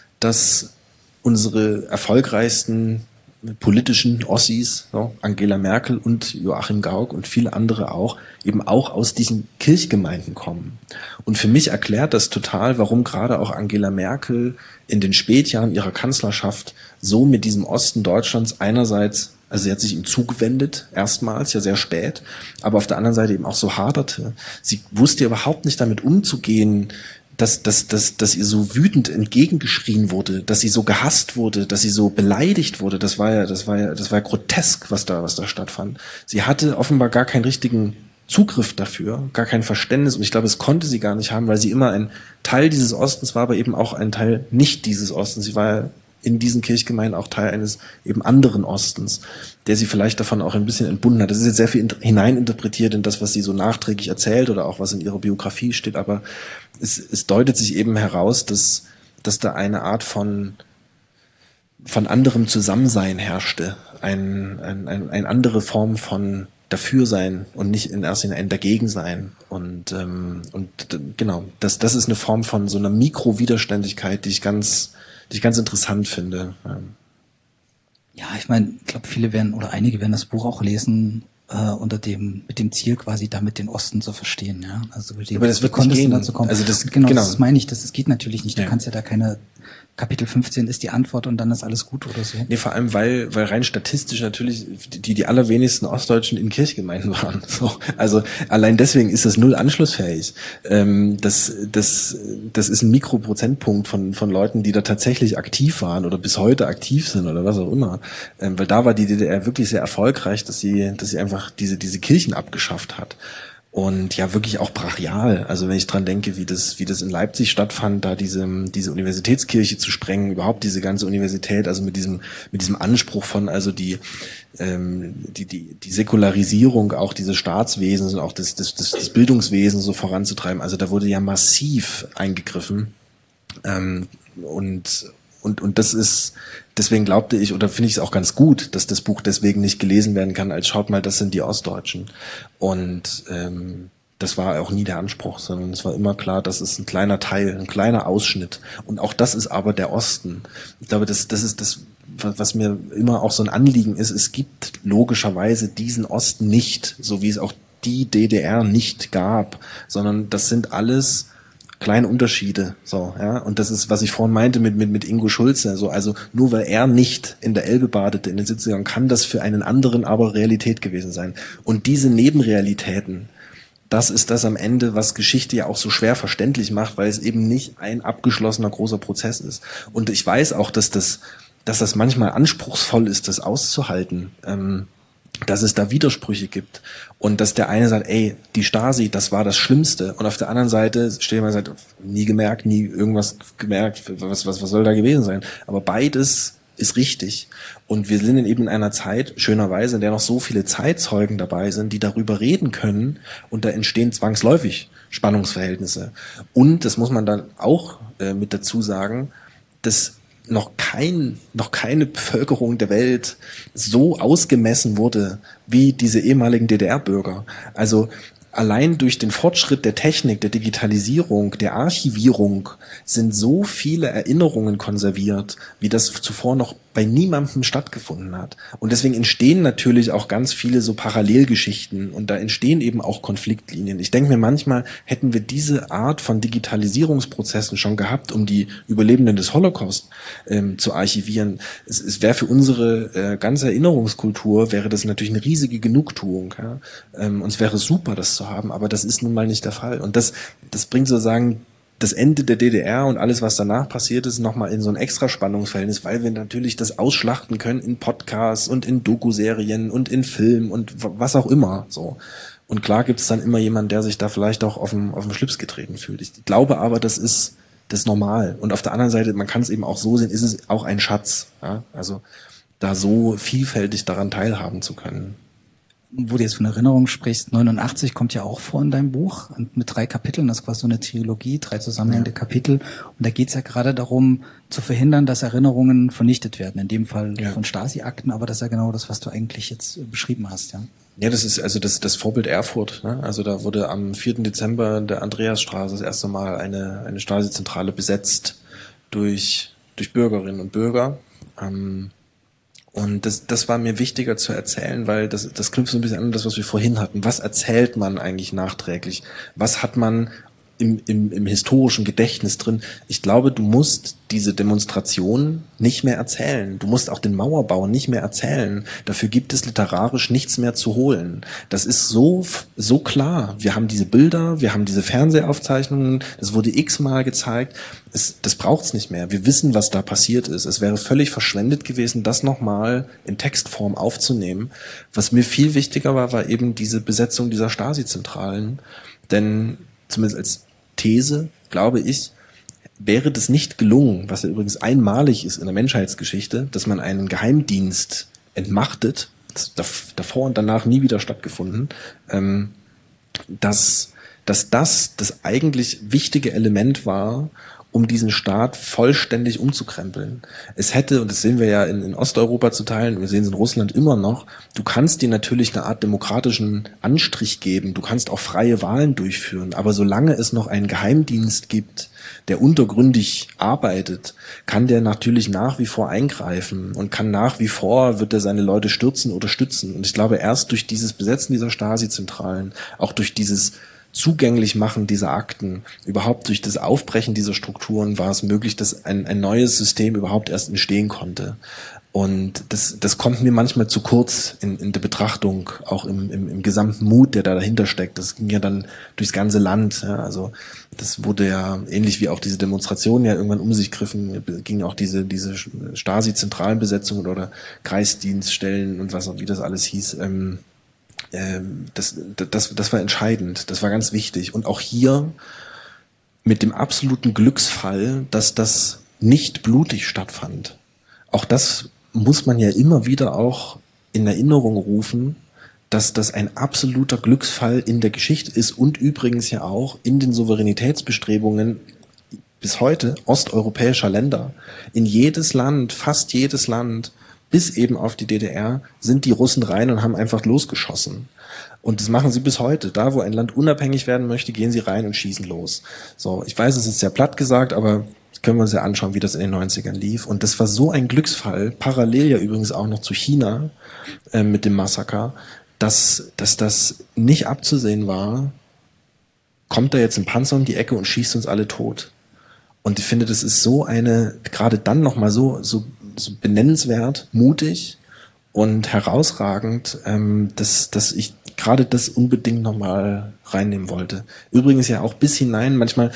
dass unsere erfolgreichsten politischen Ossis, so, Angela Merkel und Joachim Gauck und viele andere auch, eben auch aus diesen Kirchgemeinden kommen. Und für mich erklärt das total, warum gerade auch Angela Merkel in den Spätjahren ihrer Kanzlerschaft so mit diesem Osten Deutschlands einerseits, also sie hat sich ihm zugewendet, erstmals, ja sehr spät, aber auf der anderen Seite eben auch so haderte. Sie wusste überhaupt nicht damit umzugehen, dass, dass, dass, dass ihr so wütend entgegengeschrien wurde, dass sie so gehasst wurde, dass sie so beleidigt wurde. Das war ja, das war ja, das war ja grotesk, was da, was da stattfand. Sie hatte offenbar gar keinen richtigen Zugriff dafür, gar kein Verständnis. Und ich glaube, es konnte sie gar nicht haben, weil sie immer ein Teil dieses Ostens war, aber eben auch ein Teil nicht dieses Ostens. Sie war ja in diesen Kirchgemeinden auch Teil eines eben anderen Ostens, der sie vielleicht davon auch ein bisschen entbunden hat. Das ist jetzt sehr viel hineininterpretiert in das, was sie so nachträglich erzählt oder auch was in ihrer Biografie steht, aber es, es deutet sich eben heraus, dass, dass da eine Art von, von anderem Zusammensein herrschte, ein, ein, ein, eine andere Form von Dafürsein und nicht in erster Linie ein Dagegensein. Und, ähm, und genau, das, das ist eine Form von so einer Mikrowiderständigkeit, die ich ganz die ich ganz interessant finde. Ja, ich meine, ich glaube, viele werden oder einige werden das Buch auch lesen äh, unter dem mit dem Ziel quasi damit den Osten zu verstehen. Ja, also dem, aber das wird nicht gehen. Dazu kommen. Also das genau, genau, das meine ich. Das, das geht natürlich nicht. Du ja. kannst ja da keine Kapitel fünfzehn ist die Antwort und dann ist alles gut oder so. Nee, vor allem, weil, weil rein statistisch natürlich die, die allerwenigsten Ostdeutschen in Kirchgemeinden waren. So. Also allein deswegen ist das null anschlussfähig. Ähm, das, das, das ist ein Mikroprozentpunkt von, von Leuten, die da tatsächlich aktiv waren oder bis heute aktiv sind oder was auch immer. Ähm, weil da war die D D R wirklich sehr erfolgreich, dass sie, dass sie einfach diese, diese Kirchen abgeschafft hat. Und ja, wirklich auch brachial. Also wenn ich dran denke, wie das, wie das in Leipzig stattfand, da diese, diese Universitätskirche zu sprengen, überhaupt diese ganze Universität, also mit diesem, mit diesem Anspruch von, also die, ähm, die, die, die Säkularisierung auch dieses Staatswesens und auch des, des, des, des Bildungswesens so voranzutreiben. Also da wurde ja massiv eingegriffen. Ähm, und, Und, und das ist, deswegen glaubte ich, oder finde ich es auch ganz gut, dass das Buch deswegen nicht gelesen werden kann, als schaut mal, das sind die Ostdeutschen. Und ähm, das war auch nie der Anspruch, sondern es war immer klar, das ist ein kleiner Teil, ein kleiner Ausschnitt. Und auch das ist aber der Osten. Ich glaube, das, das ist das, was mir immer auch so ein Anliegen ist. Es gibt logischerweise diesen Osten nicht, so wie es auch die D D R nicht gab, sondern das sind alles kleine Unterschiede, so, ja, und das ist, was ich vorhin meinte mit, mit, mit Ingo Schulze, so, also, nur weil er nicht in der Elbe badete in den siebziger Jahren, kann das für einen anderen aber Realität gewesen sein. Und diese Nebenrealitäten, das ist das am Ende, was Geschichte ja auch so schwer verständlich macht, weil es eben nicht ein abgeschlossener großer Prozess ist. Und ich weiß auch, dass das, dass das manchmal anspruchsvoll ist, das auszuhalten, ähm, dass es da Widersprüche gibt und dass der eine sagt, ey, die Stasi, das war das Schlimmste, und auf der anderen Seite steht jemand und sagt, nie gemerkt, nie irgendwas gemerkt, was, was, was soll da gewesen sein? Aber beides ist richtig. Und wir sind eben in einer Zeit, schönerweise, in der noch so viele Zeitzeugen dabei sind, die darüber reden können, und da entstehen zwangsläufig Spannungsverhältnisse. Und, das muss man dann auch äh, mit dazu sagen, dass noch kein, noch keine Bevölkerung der Welt so ausgemessen wurde wie diese ehemaligen D D R-Bürger. Also allein durch den Fortschritt der Technik, der Digitalisierung, der Archivierung sind so viele Erinnerungen konserviert, wie das zuvor noch bei niemandem stattgefunden hat. Und deswegen entstehen natürlich auch ganz viele so Parallelgeschichten und da entstehen eben auch Konfliktlinien. Ich denke mir manchmal, hätten wir diese Art von Digitalisierungsprozessen schon gehabt, um die Überlebenden des Holocaust ähm, zu archivieren. Es, es wäre für unsere äh, ganze Erinnerungskultur, wäre das natürlich eine riesige Genugtuung. Ja? Ähm, und es wäre super, das zu haben, aber das ist nun mal nicht der Fall. Und das, das bringt sozusagen das Ende der D D R und alles, was danach passiert ist, nochmal in so ein extra Spannungsverhältnis, weil wir natürlich das ausschlachten können in Podcasts und in Doku-Serien und in Filmen und was auch immer. So. Und klar gibt es dann immer jemanden, der sich da vielleicht auch auf dem, auf dem Schlips getreten fühlt. Ich glaube aber, das ist das ist normal. Und auf der anderen Seite, man kann es eben auch so sehen, ist es auch ein Schatz. Ja? Also da so vielfältig daran teilhaben zu können. Wo du jetzt von Erinnerung sprichst, neunundachtzig kommt ja auch vor in deinem Buch und mit drei Kapiteln, das ist quasi so eine Trilogie, drei zusammenhängende ja. Kapitel. Und da geht's ja gerade darum, zu verhindern, dass Erinnerungen vernichtet werden. In dem Fall ja. von Stasi-Akten, aber das ist ja genau das, was du eigentlich jetzt beschrieben hast, ja. Ja, das ist also das, das Vorbild Erfurt. Ne? Also da wurde am vierten Dezember in der Andreasstraße das erste Mal eine, eine Stasi-Zentrale besetzt durch, durch Bürgerinnen und Bürger. Ähm, Und das, das war mir wichtiger zu erzählen, weil das, das knüpft so ein bisschen an das, was wir vorhin hatten. Was erzählt man eigentlich nachträglich? Was hat man im, im, im historischen Gedächtnis drin? Ich glaube, du musst diese Demonstration nicht mehr erzählen. Du musst auch den Mauerbau nicht mehr erzählen. Dafür gibt es literarisch nichts mehr zu holen. Das ist so, so klar. Wir haben diese Bilder, wir haben diese Fernsehaufzeichnungen, das wurde x-mal gezeigt. Es, das braucht's nicht mehr. Wir wissen, was da passiert ist. Es wäre völlig verschwendet gewesen, das nochmal in Textform aufzunehmen. Was mir viel wichtiger war, war eben diese Besetzung dieser Stasi-Zentralen. Denn zumindest als These, glaube ich, wäre das nicht gelungen, was ja übrigens einmalig ist in der Menschheitsgeschichte, dass man einen Geheimdienst entmachtet, das davor und danach nie wieder stattgefunden, ähm, dass, dass das das eigentlich wichtige Element war, um diesen Staat vollständig umzukrempeln. Es hätte, und das sehen wir ja in, in Osteuropa zu teilen, wir sehen es in Russland immer noch, du kannst dir natürlich eine Art demokratischen Anstrich geben, du kannst auch freie Wahlen durchführen, aber solange es noch einen Geheimdienst gibt, der untergründig arbeitet, kann der natürlich nach wie vor eingreifen und kann nach wie vor, wird er seine Leute stürzen oder stützen. Und ich glaube, erst durch dieses Besetzen dieser Stasi-Zentralen, auch durch dieses zugänglich machen dieser Akten, überhaupt durch das Aufbrechen dieser Strukturen war es möglich, dass ein, ein neues System überhaupt erst entstehen konnte. Und das, das kommt mir manchmal zu kurz in, in der Betrachtung, auch im, im, im gesamten Mut, der da dahinter steckt. Das ging ja dann durchs ganze Land. Ja, also das wurde ja ähnlich wie auch diese Demonstrationen ja irgendwann um sich griffen, ging auch diese diese Stasi-Zentralenbesetzungen oder Kreisdienststellen und was auch wie das alles hieß. Ähm, Das, das, das war entscheidend, das war ganz wichtig. Und auch hier mit dem absoluten Glücksfall, dass das nicht blutig stattfand. Auch das muss man ja immer wieder auch in Erinnerung rufen, dass das ein absoluter Glücksfall in der Geschichte ist und übrigens ja auch in den Souveränitätsbestrebungen bis heute osteuropäischer Länder. In jedes Land, fast jedes Land, bis eben auf die D D R, sind die Russen rein und haben einfach losgeschossen. Und das machen sie bis heute. Da, wo ein Land unabhängig werden möchte, gehen sie rein und schießen los. So, ich weiß, es ist sehr platt gesagt, aber können wir uns ja anschauen, wie das in den neunzigern lief. Und das war so ein Glücksfall, parallel ja übrigens auch noch zu China äh, mit dem Massaker, dass, dass das nicht abzusehen war, kommt da jetzt ein Panzer um die Ecke und schießt uns alle tot. Und ich finde, das ist so eine, gerade dann nochmal so, so so benennenswert, mutig und herausragend, ähm, dass, dass ich gerade das unbedingt nochmal reinnehmen wollte. Übrigens ja auch bis hinein, manchmal,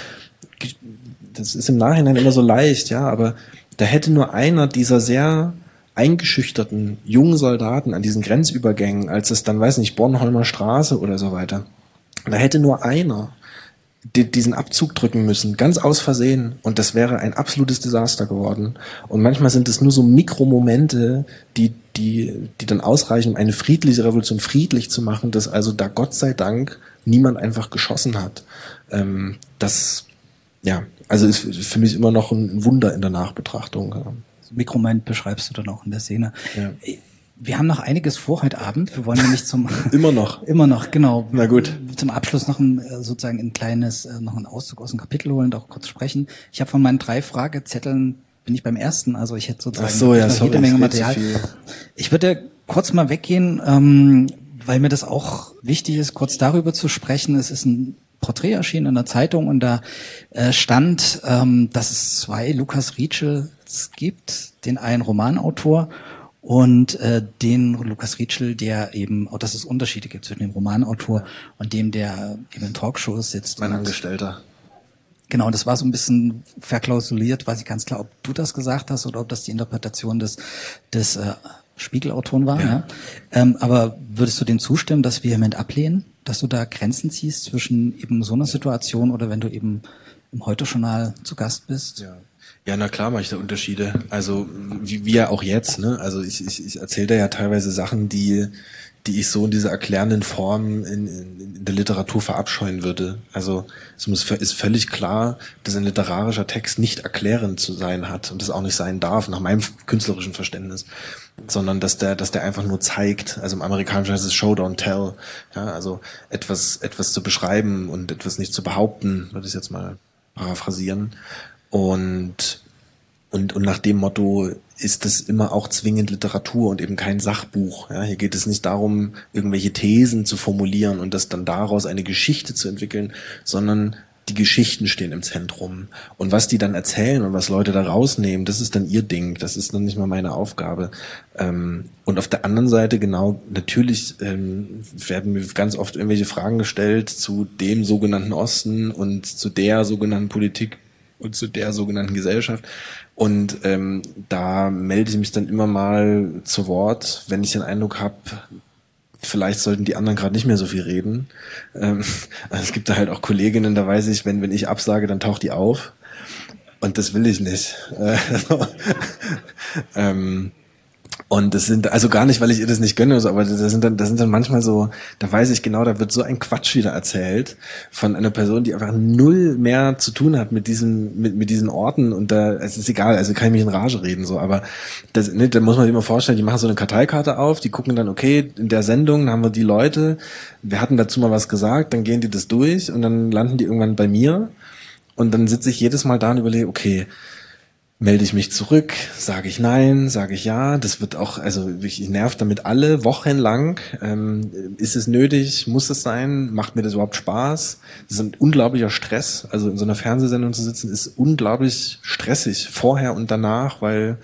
das ist im Nachhinein immer so leicht, ja, aber da hätte nur einer dieser sehr eingeschüchterten jungen Soldaten an diesen Grenzübergängen, als es dann, weiß nicht, Bornholmer Straße oder so weiter, da hätte nur einer die, diesen Abzug drücken müssen, ganz aus Versehen, und das wäre ein absolutes Desaster geworden. Und manchmal sind es nur so Mikromomente, die die die dann ausreichen, um eine friedliche Revolution friedlich zu machen, dass also da Gott sei Dank niemand einfach geschossen hat. Ähm, das, ja, also ist für mich immer noch ein Wunder in der Nachbetrachtung. Ja. Mikromoment beschreibst du dann auch in der Szene. Ja. Wir haben noch einiges vor heute Abend. Wir wollen nämlich zum... Immer noch. Immer noch, genau. Na gut. zum Abschluss noch ein, sozusagen ein kleines, noch einen Auszug aus dem Kapitel holen und auch kurz sprechen. Ich habe von meinen drei Fragezetteln, bin ich beim ersten, also ich hätte sozusagen Ach so, ja, noch sorry, jede Menge ich Material. so viel. Ich würde kurz mal weggehen, ähm, weil mir das auch wichtig ist, kurz darüber zu sprechen. Es ist ein Porträt erschienen in der Zeitung und da äh, stand, ähm, dass es zwei Lukas Rietschels gibt, den einen Romanautor und äh, den Lukas Rietschel, der eben, auch dass es Unterschiede gibt zwischen dem Romanautor und dem, der eben in Talkshows sitzt. Mein und, Angestellter. Genau, das war so ein bisschen verklausuliert, weiß ich ganz klar, ob du das gesagt hast oder ob das die Interpretation des, des äh, Spiegelautoren war. Ja. Ja. Ähm, aber würdest du dem zustimmen, dass wir vehement ablehnen, dass du da Grenzen ziehst zwischen eben so einer Situation oder wenn du eben im Heute-Journal zu Gast bist? Ja. Ja, na klar mache ich da Unterschiede. Also wie, wie ja auch jetzt, ne? Also ich, ich, ich erzähle da ja teilweise Sachen, die die ich so in dieser erklärenden Form in, in, in der Literatur verabscheuen würde. Also es muss, ist völlig klar, dass ein literarischer Text nicht erklärend zu sein hat und das auch nicht sein darf, nach meinem künstlerischen Verständnis, sondern dass der, dass der einfach nur zeigt. Also im Amerikanischen heißt es Show, don't tell. Ja, also etwas, etwas zu beschreiben und etwas nicht zu behaupten, würde ich jetzt mal paraphrasieren. Und Und, und nach dem Motto ist das immer auch zwingend Literatur und eben kein Sachbuch. Ja, hier geht es nicht darum, irgendwelche Thesen zu formulieren und das dann daraus eine Geschichte zu entwickeln, sondern die Geschichten stehen im Zentrum. Und was die dann erzählen und was Leute da rausnehmen, das ist dann ihr Ding. Das ist dann nicht mal meine Aufgabe. Und auf der anderen Seite, genau, natürlich werden mir ganz oft irgendwelche Fragen gestellt zu dem sogenannten Osten und zu der sogenannten Politik und zu der sogenannten Gesellschaft. Und ähm, da melde ich mich dann immer mal zu Wort, wenn ich den Eindruck habe, vielleicht sollten die anderen gerade nicht mehr so viel reden. Ähm, also es gibt da halt auch Kolleginnen, da weiß ich, wenn wenn ich absage, dann taucht die auf. Und das will ich nicht. Äh, ähm, Und das sind, also gar nicht, weil ich ihr das nicht gönne, aber das sind dann, das sind dann manchmal so, da weiß ich genau, da wird so ein Quatsch wieder erzählt von einer Person, die einfach null mehr zu tun hat mit diesen, mit, mit diesen Orten und da, es ist egal, also kann ich mich in Rage reden, so, aber das, ne, da muss man sich immer vorstellen, die machen so eine Karteikarte auf, die gucken dann, okay, in der Sendung haben wir die Leute, wir hatten dazu mal was gesagt, dann gehen die das durch und dann landen die irgendwann bei mir und dann sitze ich jedes Mal da und überlege, okay, melde ich mich zurück, sage ich nein, sage ich ja, das wird auch, also ich nerv damit alle wochenlang, ähm, ist es nötig, muss es sein, macht mir das überhaupt Spaß, das ist ein unglaublicher Stress, also in so einer Fernsehsendung zu sitzen ist unglaublich stressig, vorher und danach, weil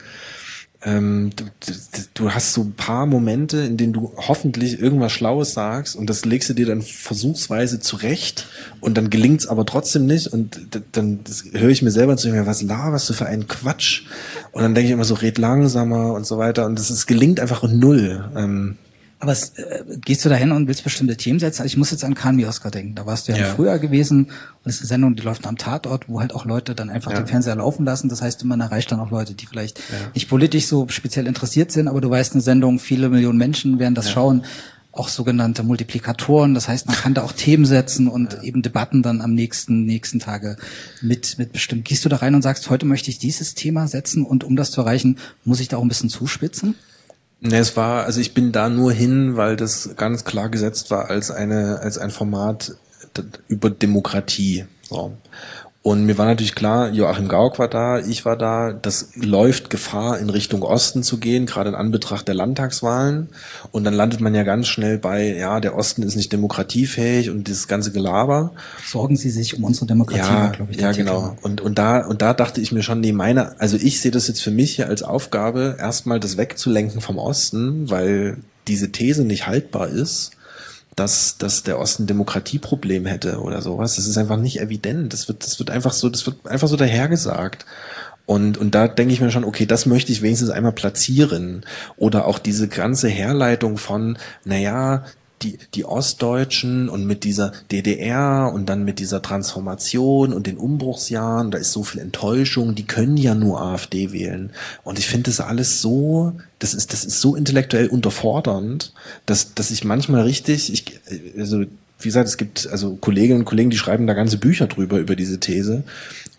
ähm, du, du, du hast so ein paar Momente, in denen du hoffentlich irgendwas Schlaues sagst und das legst du dir dann versuchsweise zurecht und dann gelingt's aber trotzdem nicht und dann höre ich mir selber zu, was laberst du für einen Quatsch und dann denke ich immer so, red langsamer und so weiter und das ist, gelingt einfach null. Ähm, Aber es, äh, gehst du da hin und willst bestimmte Themen setzen? Also ich muss jetzt an Kahn Mioska denken. Da warst du ja, ja. früher gewesen und es ist eine Sendung, die läuft am Tatort, wo halt auch Leute dann einfach ja. den Fernseher laufen lassen. Das heißt, man erreicht dann auch Leute, die vielleicht ja. nicht politisch so speziell interessiert sind, aber du weißt, eine Sendung, viele Millionen Menschen werden das ja. schauen. Auch sogenannte Multiplikatoren. Das heißt, man kann da auch Themen setzen und ja. eben Debatten dann am nächsten, nächsten Tage mit, mit bestimmt. Gehst du da rein und sagst, heute möchte ich dieses Thema setzen und um das zu erreichen, muss ich da auch ein bisschen zuspitzen? Ne, es war, also ich bin da nur hin, weil das ganz klar gesetzt war als eine, als ein Format über Demokratie. So. Und mir war natürlich klar, Joachim Gauck war da, ich war da, das läuft Gefahr, in Richtung Osten zu gehen, gerade in Anbetracht der Landtagswahlen. Und dann landet man ja ganz schnell bei, ja, der Osten ist nicht demokratiefähig und dieses ganze Gelaber. Sorgen Sie sich um unsere Demokratie, ja, glaube ich. Ja, genau. Und, und da, und da dachte ich mir schon, nee, meine, also ich sehe das jetzt für mich hier als Aufgabe, erstmal das wegzulenken vom Osten, weil diese These nicht haltbar ist, dass, dass der Osten ein Demokratieproblem hätte oder sowas. Das ist einfach nicht evident. Das wird, das wird einfach so, das wird einfach so dahergesagt. Und, und da denke ich mir schon, okay, das möchte ich wenigstens einmal platzieren. Oder auch diese ganze Herleitung von, naja, die, die Ostdeutschen und mit dieser D D R und dann mit dieser Transformation und den Umbruchsjahren, da ist so viel Enttäuschung, die können ja nur AfD wählen. Und ich finde das alles so, das ist, das ist so intellektuell unterfordernd, dass, dass ich manchmal richtig, ich, also, wie gesagt, es gibt also Kolleginnen und Kollegen, die schreiben da ganze Bücher drüber, über diese These.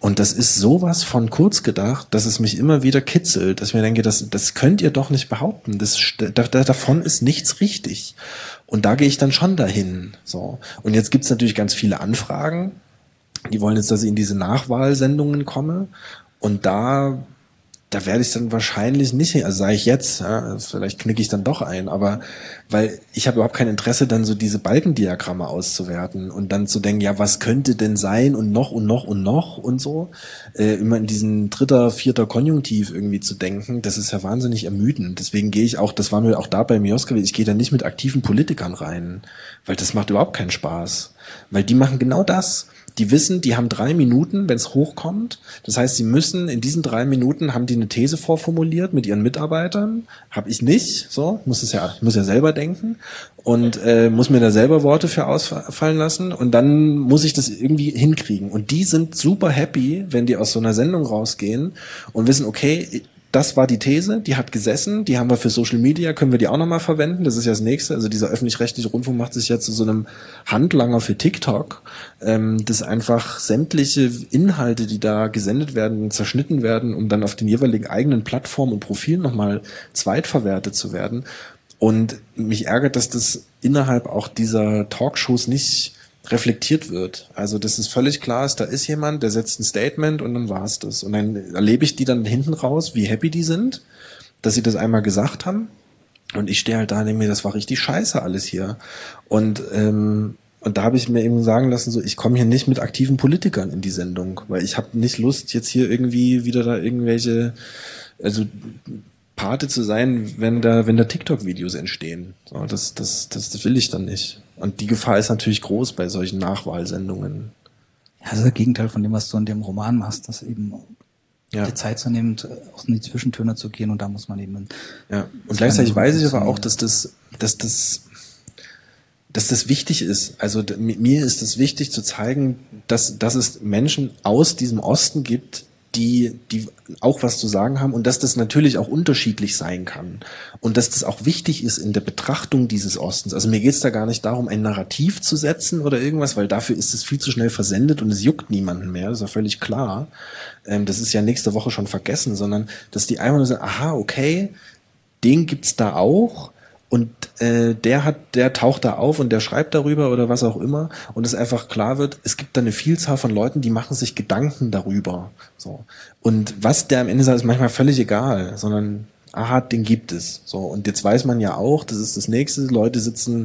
Und das ist sowas von kurz gedacht, dass es mich immer wieder kitzelt, dass ich mir denke, das, das könnt ihr doch nicht behaupten. Das, da, davon ist nichts richtig. Und da gehe ich dann schon dahin. So. Und jetzt gibt's natürlich ganz viele Anfragen. Die wollen jetzt, dass ich in diese Nachwahlsendungen komme. Und da, da werde ich dann wahrscheinlich nicht hin. Also sage ich jetzt, ja, vielleicht knicke ich dann doch ein. Aber weil ich habe überhaupt kein Interesse, dann so diese Balkendiagramme auszuwerten und dann zu denken, ja, was könnte denn sein und noch und noch und noch und so. Äh, immer in diesen dritter, vierter Konjunktiv irgendwie zu denken, das ist ja wahnsinnig ermüdend. Deswegen gehe ich auch, das war mir auch da bei Mioska, ich gehe da nicht mit aktiven Politikern rein, weil das macht überhaupt keinen Spaß. Weil die machen genau das. Die wissen, die haben drei Minuten, wenn es hochkommt. Das heißt, sie müssen in diesen drei Minuten, haben die eine These vorformuliert mit ihren Mitarbeitern. Habe ich nicht, so, muss es ja, muss ja selber denken und äh, muss mir da selber Worte für ausfallen lassen und dann muss ich das irgendwie hinkriegen. Und die sind super happy, wenn die aus so einer Sendung rausgehen und wissen, okay, das war die These, die hat gesessen, die haben wir für Social Media, können wir die auch nochmal verwenden, das ist ja das Nächste, also dieser öffentlich-rechtliche Rundfunk macht sich jetzt zu so einem Handlanger für TikTok, ähm, das einfach sämtliche Inhalte, die da gesendet werden, zerschnitten werden, um dann auf den jeweiligen eigenen Plattformen und Profilen nochmal zweitverwertet zu werden. Und mich ärgert, dass das innerhalb auch dieser Talkshows nicht reflektiert wird. Also dass es völlig klar ist, da ist jemand, der setzt ein Statement und dann war's das. Und dann erlebe ich die dann hinten raus, wie happy die sind, dass sie das einmal gesagt haben. Und ich stehe halt da und denke mir, das war richtig scheiße alles hier. Und ähm, und da habe ich mir eben sagen lassen, so ich komme hier nicht mit aktiven Politikern in die Sendung, weil ich habe nicht Lust, jetzt hier irgendwie wieder da irgendwelche, also Pate zu sein, wenn da wenn da TikTok-Videos entstehen. So, das, das, das, das will ich dann nicht. Und die Gefahr ist natürlich groß bei solchen Nachwahlsendungen. Ja, das ist das Gegenteil von dem, was du in dem Roman machst, dass eben ja. die Zeit zu nehmen, auch in die Zwischentöne zu gehen und da muss man eben... Ja, und gleichzeitig weiß ich aber auch, dass das, dass das, dass das wichtig ist. Also mir ist es wichtig zu zeigen, dass, dass es Menschen aus diesem Osten gibt, die, die auch was zu sagen haben und dass das natürlich auch unterschiedlich sein kann und dass das auch wichtig ist in der Betrachtung dieses Ostens. Also mir geht es da gar nicht darum, ein Narrativ zu setzen oder irgendwas, weil dafür ist es viel zu schnell versendet und es juckt niemanden mehr, das ist ja völlig klar. Ähm, das ist ja nächste Woche schon vergessen, sondern dass die einfach nur sagen, aha, okay, den gibt's da auch. Und äh, der hat, der taucht da auf und der schreibt darüber oder was auch immer und es einfach klar wird, es gibt da eine Vielzahl von Leuten, die machen sich Gedanken darüber. So. Und was der am Ende sagt, ist manchmal völlig egal, sondern aha, den gibt es. So. Und jetzt weiß man ja auch, das ist das Nächste, Leute sitzen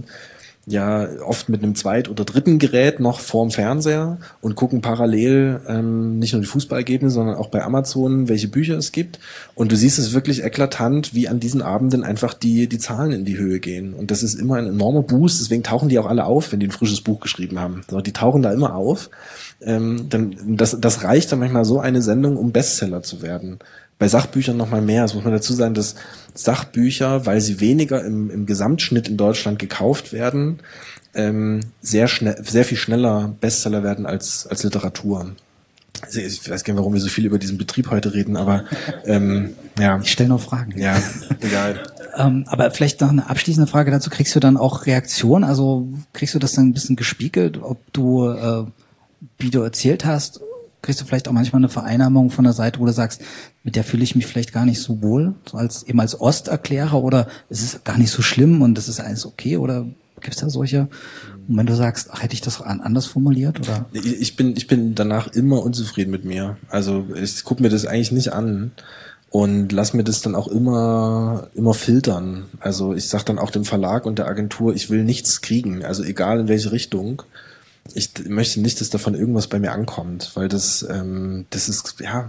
ja oft mit einem zweit- oder dritten Gerät noch vorm Fernseher und gucken parallel ähm, nicht nur die Fußballergebnisse, sondern auch bei Amazon, welche Bücher es gibt. Und du siehst es wirklich eklatant, wie an diesen Abenden einfach die die Zahlen in die Höhe gehen. Und das ist immer ein enormer Boost. Deswegen tauchen die auch alle auf, wenn die ein frisches Buch geschrieben haben. So, die tauchen da immer auf. Ähm, dann das das reicht dann manchmal so eine Sendung, um Bestseller zu werden. Bei Sachbüchern noch mal mehr. Das muss man dazu sagen, dass Sachbücher, weil sie weniger im, im Gesamtschnitt in Deutschland gekauft werden, ähm, sehr schnell, sehr viel schneller Bestseller werden als als Literatur. Also ich weiß gar nicht, warum wir so viel über diesen Betrieb heute reden, aber ähm, ja. Ich stelle noch Fragen. Ja, egal. ähm, aber vielleicht noch eine abschließende Frage dazu. Kriegst du dann auch Reaktionen? Also kriegst du das dann ein bisschen gespiegelt, ob du, äh, wie du erzählt hast, kriegst du vielleicht auch manchmal eine Vereinnahmung von der Seite, wo du sagst, mit der fühle ich mich vielleicht gar nicht so wohl, so als eben als Osterklärer, oder es ist gar nicht so schlimm und das ist alles okay, oder gibt es da solche? Und wenn du sagst, ach, hätte ich das anders formuliert, oder? Ich bin ich bin danach immer unzufrieden mit mir. Also ich gucke mir das eigentlich nicht an und lass mir das dann auch immer immer filtern. Also ich sag dann auch dem Verlag und der Agentur, ich will nichts kriegen, also egal in welche Richtung. Ich möchte nicht, dass davon irgendwas bei mir ankommt, weil das, ähm, das ist, ja,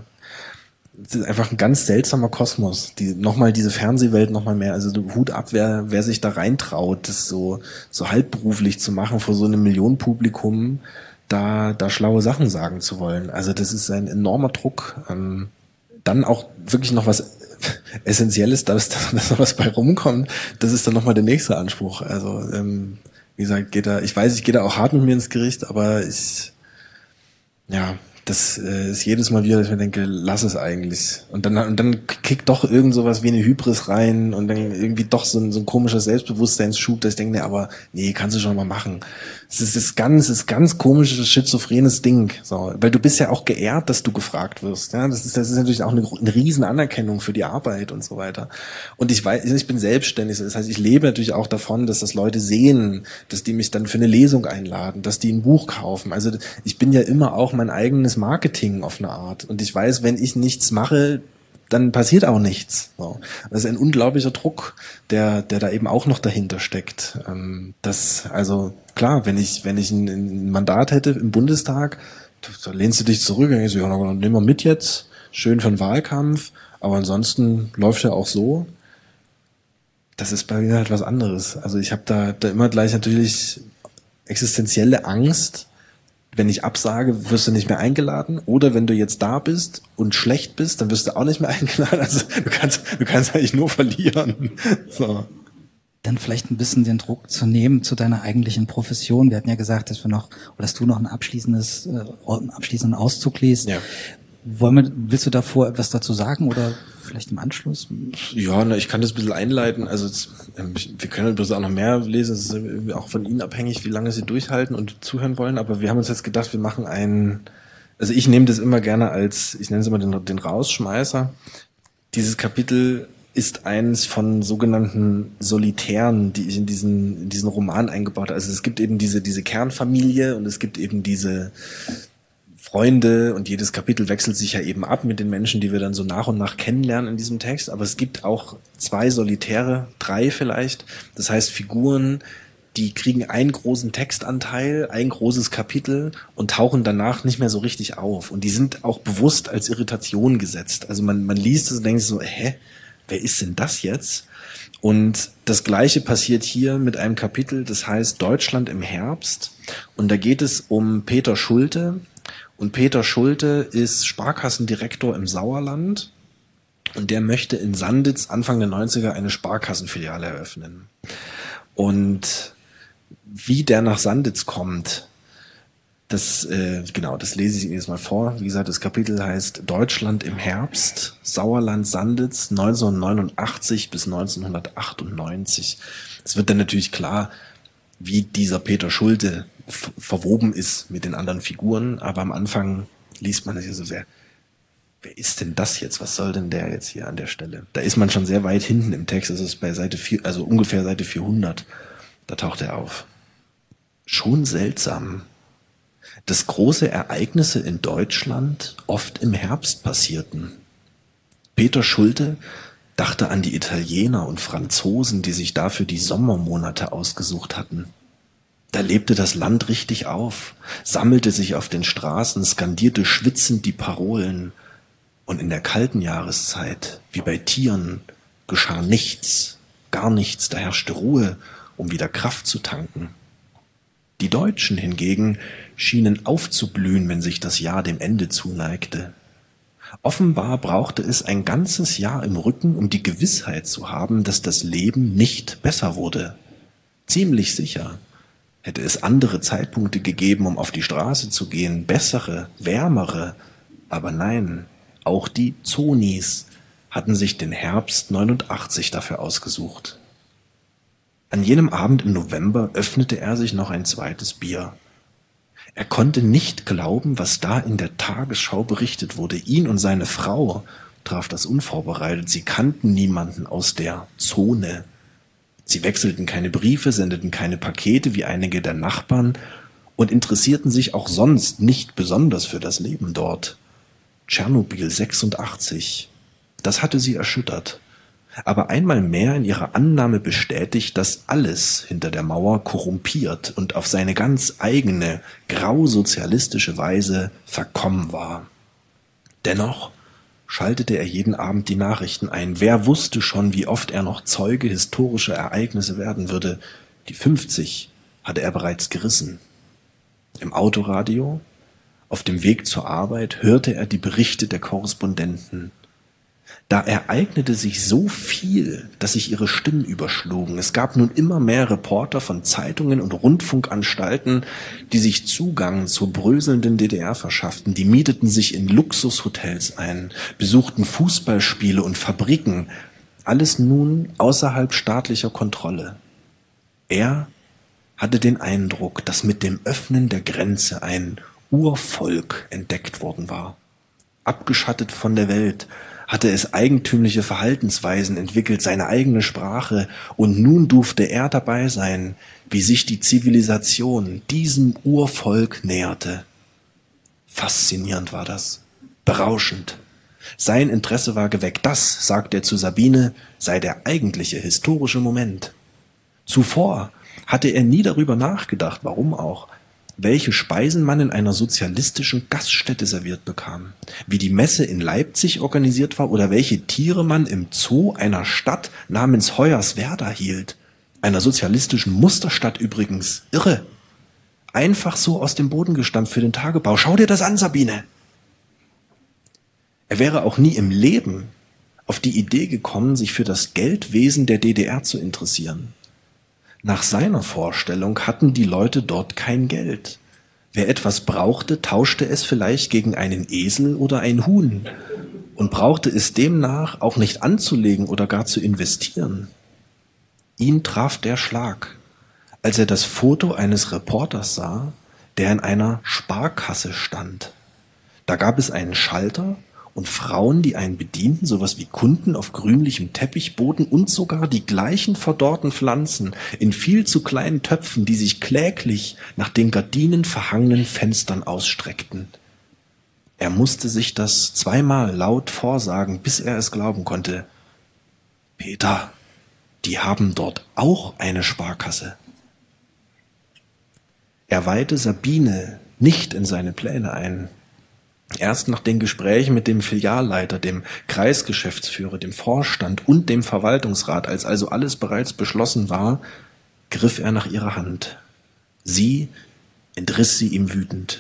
das ist einfach ein ganz seltsamer Kosmos. Die, nochmal diese Fernsehwelt nochmal mehr, also Hut ab, wer, wer sich da reintraut, das so, so halbberuflich zu machen, vor so einem Millionenpublikum, da, da schlaue Sachen sagen zu wollen. Also das ist ein enormer Druck. Ähm, dann auch wirklich noch was Essentielles, dass da noch was bei rumkommt, das ist dann nochmal der nächste Anspruch. Also, ähm, wie gesagt, geht da, ich weiß, ich gehe da auch hart mit mir ins Gericht, aber ich, ja, das äh, ist jedes Mal wieder, dass ich mir denke, lass es eigentlich. Und dann und dann kickt doch irgend sowas wie eine Hybris rein und dann irgendwie doch so ein, so ein komischer Selbstbewusstseinsschub, dass ich denke, nee, aber nee, kannst du schon mal machen. Es ist das ganz, das ist ganz komisches, schizophrenes Ding. So, weil du bist ja auch geehrt, dass du gefragt wirst. Ja, das ist, das ist natürlich auch eine, eine riesen Anerkennung für die Arbeit und so weiter. Und ich weiß, ich bin selbstständig. Das heißt, ich lebe natürlich auch davon, dass das Leute sehen, dass die mich dann für eine Lesung einladen, dass die ein Buch kaufen. Also ich bin ja immer auch mein eigenes Marketing auf eine Art. Und ich weiß, wenn ich nichts mache, dann passiert auch nichts. So. Das ist ein unglaublicher Druck, der, der da eben auch noch dahinter steckt. Das, also klar, wenn ich, wenn ich ein, ein Mandat hätte im Bundestag, da lehnst du dich zurück und denkst, ja, dann nehmen wir mit jetzt, schön für den Wahlkampf, aber ansonsten läuft ja auch so. Das ist bei mir halt was anderes. Also ich habe da, da immer gleich natürlich existenzielle Angst. Wenn ich absage, wirst du nicht mehr eingeladen. Oder wenn du jetzt da bist und schlecht bist, dann wirst du auch nicht mehr eingeladen. Also du kannst, du kannst eigentlich nur verlieren. So. Dann vielleicht ein bisschen den Druck zu nehmen zu deiner eigentlichen Profession. Wir hatten ja gesagt, dass wir noch, oder dass du noch ein abschließendes, äh, einen abschließenden Auszug liest. Ja. Wollen wir, willst du davor etwas dazu sagen oder vielleicht im Anschluss? Ja, na, ich kann das ein bisschen einleiten. Also es, wir können übrigens auch noch mehr lesen. Es ist auch von Ihnen abhängig, wie lange Sie durchhalten und zuhören wollen. Aber wir haben uns jetzt gedacht, wir machen einen, also ich nehme das immer gerne als, ich nenne es immer den, den Rausschmeißer. Dieses Kapitel ist eins von sogenannten Solitären, die ich in diesen, in diesen Roman eingebaut habe. Also es gibt eben diese, diese Kernfamilie und es gibt eben diese Freunde und jedes Kapitel wechselt sich ja eben ab mit den Menschen, die wir dann so nach und nach kennenlernen in diesem Text. Aber es gibt auch zwei Solitäre, drei vielleicht. Das heißt Figuren, die kriegen einen großen Textanteil, ein großes Kapitel und tauchen danach nicht mehr so richtig auf. Und die sind auch bewusst als Irritation gesetzt. Also man, man liest es und denkt so, hä, wer ist denn das jetzt? Und das Gleiche passiert hier mit einem Kapitel, das heißt Deutschland im Herbst. Und da geht es um Peter Schulte. Und Peter Schulte ist Sparkassendirektor im Sauerland und der möchte in Sanditz Anfang der neunziger eine Sparkassenfiliale eröffnen. Und wie der nach Sanditz kommt, das äh, genau, das lese ich Ihnen jetzt mal vor. Wie gesagt, das Kapitel heißt Deutschland im Herbst, Sauerland Sanditz neunzehnhundertneunundachtzig bis neunzehnhundertachtundneunzig. Es wird dann natürlich klar, wie dieser Peter Schulte verwoben ist mit den anderen Figuren, aber am Anfang liest man das ja so, wer, wer ist denn das jetzt? Was soll denn der jetzt hier an der Stelle? Da ist man schon sehr weit hinten im Text, das ist bei Seite vier, also ungefähr Seite vierhundert, da taucht er auf. Schon seltsam, dass große Ereignisse in Deutschland oft im Herbst passierten. Peter Schulte dachte an die Italiener und Franzosen, die sich dafür die Sommermonate ausgesucht hatten. Da lebte das Land richtig auf, sammelte sich auf den Straßen, skandierte schwitzend die Parolen. Und in der kalten Jahreszeit, wie bei Tieren, geschah nichts, gar nichts, da herrschte Ruhe, um wieder Kraft zu tanken. Die Deutschen hingegen schienen aufzublühen, wenn sich das Jahr dem Ende zuneigte. Offenbar brauchte es ein ganzes Jahr im Rücken, um die Gewissheit zu haben, dass das Leben nicht besser wurde. Ziemlich sicher. Hätte es andere Zeitpunkte gegeben, um auf die Straße zu gehen, bessere, wärmere, aber nein, auch die Zonis hatten sich den Herbst neunundachtzig dafür ausgesucht. An jenem Abend im November öffnete er sich noch ein zweites Bier. Er konnte nicht glauben, was da in der Tagesschau berichtet wurde. Ihn und seine Frau traf das unvorbereitet. Sie kannten niemanden aus der Zone. Sie wechselten keine Briefe, sendeten keine Pakete wie einige der Nachbarn und interessierten sich auch sonst nicht besonders für das Leben dort. Tschernobyl sechsundachtzig, das hatte sie erschüttert, aber einmal mehr in ihrer Annahme bestätigt, dass alles hinter der Mauer korrumpiert und auf seine ganz eigene, grausozialistische Weise verkommen war. Dennoch schaltete er jeden Abend die Nachrichten ein. Wer wusste schon, wie oft er noch Zeuge historischer Ereignisse werden würde? Die fünfzig hatte er bereits gerissen. Im Autoradio, auf dem Weg zur Arbeit, hörte er die Berichte der Korrespondenten. Da ereignete sich so viel, dass sich ihre Stimmen überschlugen. Es gab nun immer mehr Reporter von Zeitungen und Rundfunkanstalten, die sich Zugang zur bröselnden D D R verschafften. Die mieteten sich in Luxushotels ein, besuchten Fußballspiele und Fabriken. Alles nun außerhalb staatlicher Kontrolle. Er hatte den Eindruck, dass mit dem Öffnen der Grenze ein Urvolk entdeckt worden war. Abgeschattet von der Welt, hatte es eigentümliche Verhaltensweisen entwickelt, seine eigene Sprache, und nun durfte er dabei sein, wie sich die Zivilisation diesem Urvolk näherte. Faszinierend war das, berauschend. Sein Interesse war geweckt. Das, sagt er zu Sabine, sei der eigentliche historische Moment. Zuvor hatte er nie darüber nachgedacht, warum auch, welche Speisen man in einer sozialistischen Gaststätte serviert bekam, wie die Messe in Leipzig organisiert war oder welche Tiere man im Zoo einer Stadt namens Hoyerswerda hielt, einer sozialistischen Musterstadt übrigens. Irre. Einfach so aus dem Boden gestampft für den Tagebau. Schau dir das an, Sabine. Er wäre auch nie im Leben auf die Idee gekommen, sich für das Geldwesen der D D R zu interessieren. Nach seiner Vorstellung hatten die Leute dort kein Geld. Wer etwas brauchte, tauschte es vielleicht gegen einen Esel oder ein Huhn und brauchte es demnach auch nicht anzulegen oder gar zu investieren. Ihn traf der Schlag, als er das Foto eines Reporters sah, der in einer Sparkasse stand. Da gab es einen Schalter und Frauen, die einen bedienten, sowas wie Kunden auf grünlichem Teppichboden und sogar die gleichen verdorrten Pflanzen in viel zu kleinen Töpfen, die sich kläglich nach den gardinenverhangenen Fenstern ausstreckten. Er musste sich das zweimal laut vorsagen, bis er es glauben konnte. Peter, die haben dort auch eine Sparkasse. Er weihte Sabine nicht in seine Pläne ein. Erst nach den Gesprächen mit dem Filialleiter, dem Kreisgeschäftsführer, dem Vorstand und dem Verwaltungsrat, als also alles bereits beschlossen war, griff er nach ihrer Hand. Sie entriss sie ihm wütend.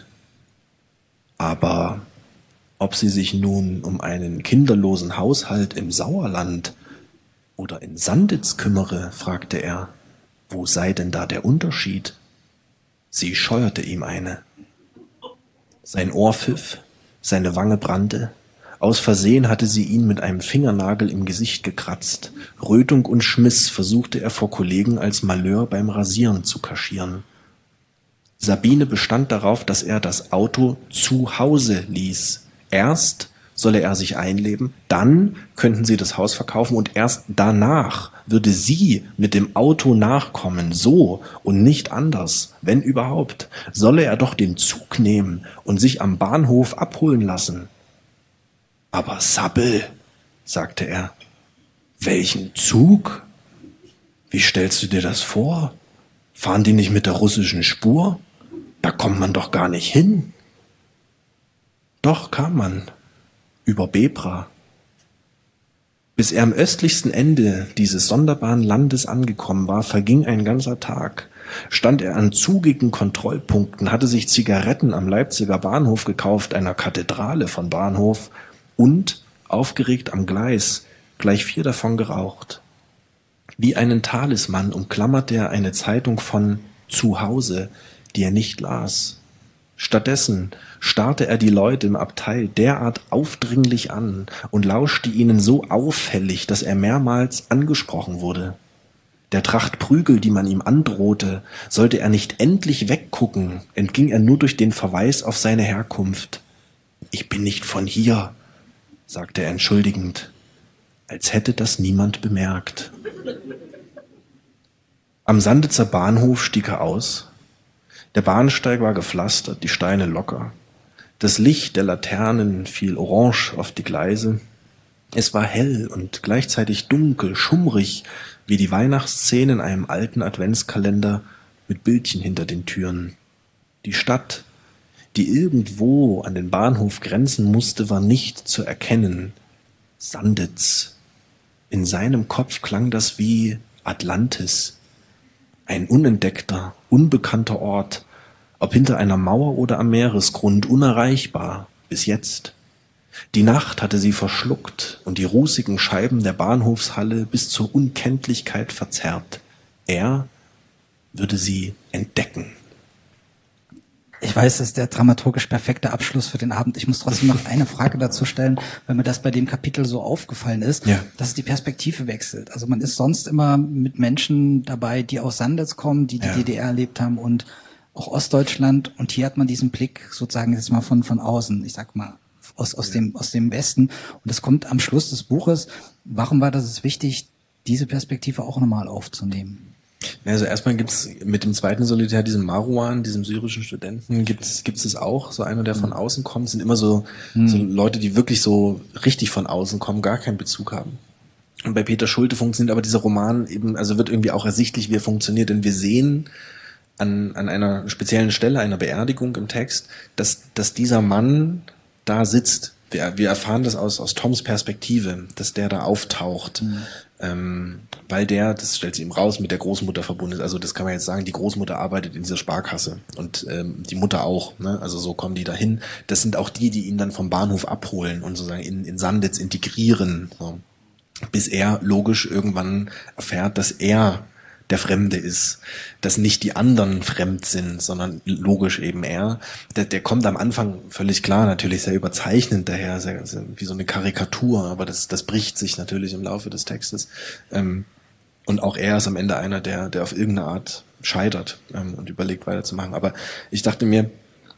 Aber ob sie sich nun um einen kinderlosen Haushalt im Sauerland oder in Sanditz kümmere, fragte er, wo sei denn da der Unterschied? Sie scheuerte ihm eine. Sein Ohr pfiff, seine Wange brannte. Aus Versehen hatte sie ihn mit einem Fingernagel im Gesicht gekratzt. Rötung und Schmiss versuchte er vor Kollegen als Malheur beim Rasieren zu kaschieren. Sabine bestand darauf, dass er das Auto zu Hause ließ. Erst solle er sich einleben, dann könnten sie das Haus verkaufen und erst danach würde sie mit dem Auto nachkommen, so und nicht anders, wenn überhaupt. Solle er doch den Zug nehmen und sich am Bahnhof abholen lassen. Aber Sabbel, sagte er, welchen Zug? Wie stellst du dir das vor? Fahren die nicht mit der russischen Spur? Da kommt man doch gar nicht hin. Doch kam man. Über Bebra. Bis er am östlichsten Ende dieses sonderbaren Landes angekommen war, verging ein ganzer Tag. Stand er an zugigen Kontrollpunkten, hatte sich Zigaretten am Leipziger Bahnhof gekauft, einer Kathedrale von Bahnhof, und, aufgeregt am Gleis, gleich vier davon geraucht. Wie einen Talisman umklammerte er eine Zeitung von zu Hause, die er nicht las. Stattdessen starrte er die Leute im Abteil derart aufdringlich an und lauschte ihnen so auffällig, dass er mehrmals angesprochen wurde. Der Tracht Prügel, die man ihm androhte, sollte er nicht endlich weggucken, entging er nur durch den Verweis auf seine Herkunft. »Ich bin nicht von hier«, sagte er entschuldigend, als hätte das niemand bemerkt. Am Sanditzer Bahnhof stieg er aus. Der Bahnsteig war gepflastert, die Steine locker. Das Licht der Laternen fiel orange auf die Gleise. Es war hell und gleichzeitig dunkel, schummrig, wie die Weihnachtsszene in einem alten Adventskalender mit Bildchen hinter den Türen. Die Stadt, die irgendwo an den Bahnhof grenzen musste, war nicht zu erkennen. Sanditz. In seinem Kopf klang das wie Atlantis. Ein unentdeckter, unbekannter Ort, ob hinter einer Mauer oder am Meeresgrund, unerreichbar, bis jetzt. Die Nacht hatte sie verschluckt und die rußigen Scheiben der Bahnhofshalle bis zur Unkenntlichkeit verzerrt. Er würde sie entdecken. Ich weiß, das ist der dramaturgisch perfekte Abschluss für den Abend. Ich muss trotzdem noch eine Frage dazu stellen, weil mir das bei dem Kapitel so aufgefallen ist, ja. dass die Perspektive wechselt. Also man ist sonst immer mit Menschen dabei, die aus Sandetz kommen, die die ja. D D R erlebt haben und auch Ostdeutschland. Und hier hat man diesen Blick sozusagen jetzt mal von von außen, ich sag mal, aus aus ja. dem aus dem Westen. Und das kommt am Schluss des Buches. Warum war das es wichtig, diese Perspektive auch nochmal aufzunehmen? Also erstmal gibt's mit dem zweiten Solitär, diesem Marwan, diesem syrischen Studenten, gibt's gibt's es auch. So einer, der von außen kommt, sind immer so, mhm. so Leute, die wirklich so richtig von außen kommen, gar keinen Bezug haben. Und bei Peter Schulte funktioniert aber dieser Roman eben, also wird irgendwie auch ersichtlich, wie er funktioniert, denn wir sehen an an einer speziellen Stelle, einer Beerdigung im Text, dass dass dieser Mann da sitzt. Wir, wir erfahren das aus aus Toms Perspektive, dass der da auftaucht. Mhm. Ähm, weil der, das stellt sich ihm raus, mit der Großmutter verbunden ist. Also das kann man jetzt sagen, die Großmutter arbeitet in dieser Sparkasse und ähm, die Mutter auch. Ne? Also so kommen die dahin. Das sind auch die, die ihn dann vom Bahnhof abholen und sozusagen in, in Sandetz integrieren. So. Bis er logisch irgendwann erfährt, dass er der Fremde ist, dass nicht die anderen fremd sind, sondern logisch eben er. Der, der kommt am Anfang völlig klar, natürlich sehr überzeichnend daher, sehr, sehr, wie so eine Karikatur, aber das, das bricht sich natürlich im Laufe des Textes. Ähm, und auch er ist am Ende einer, der, der auf irgendeine Art scheitert ähm, und überlegt weiterzumachen. Aber ich dachte mir,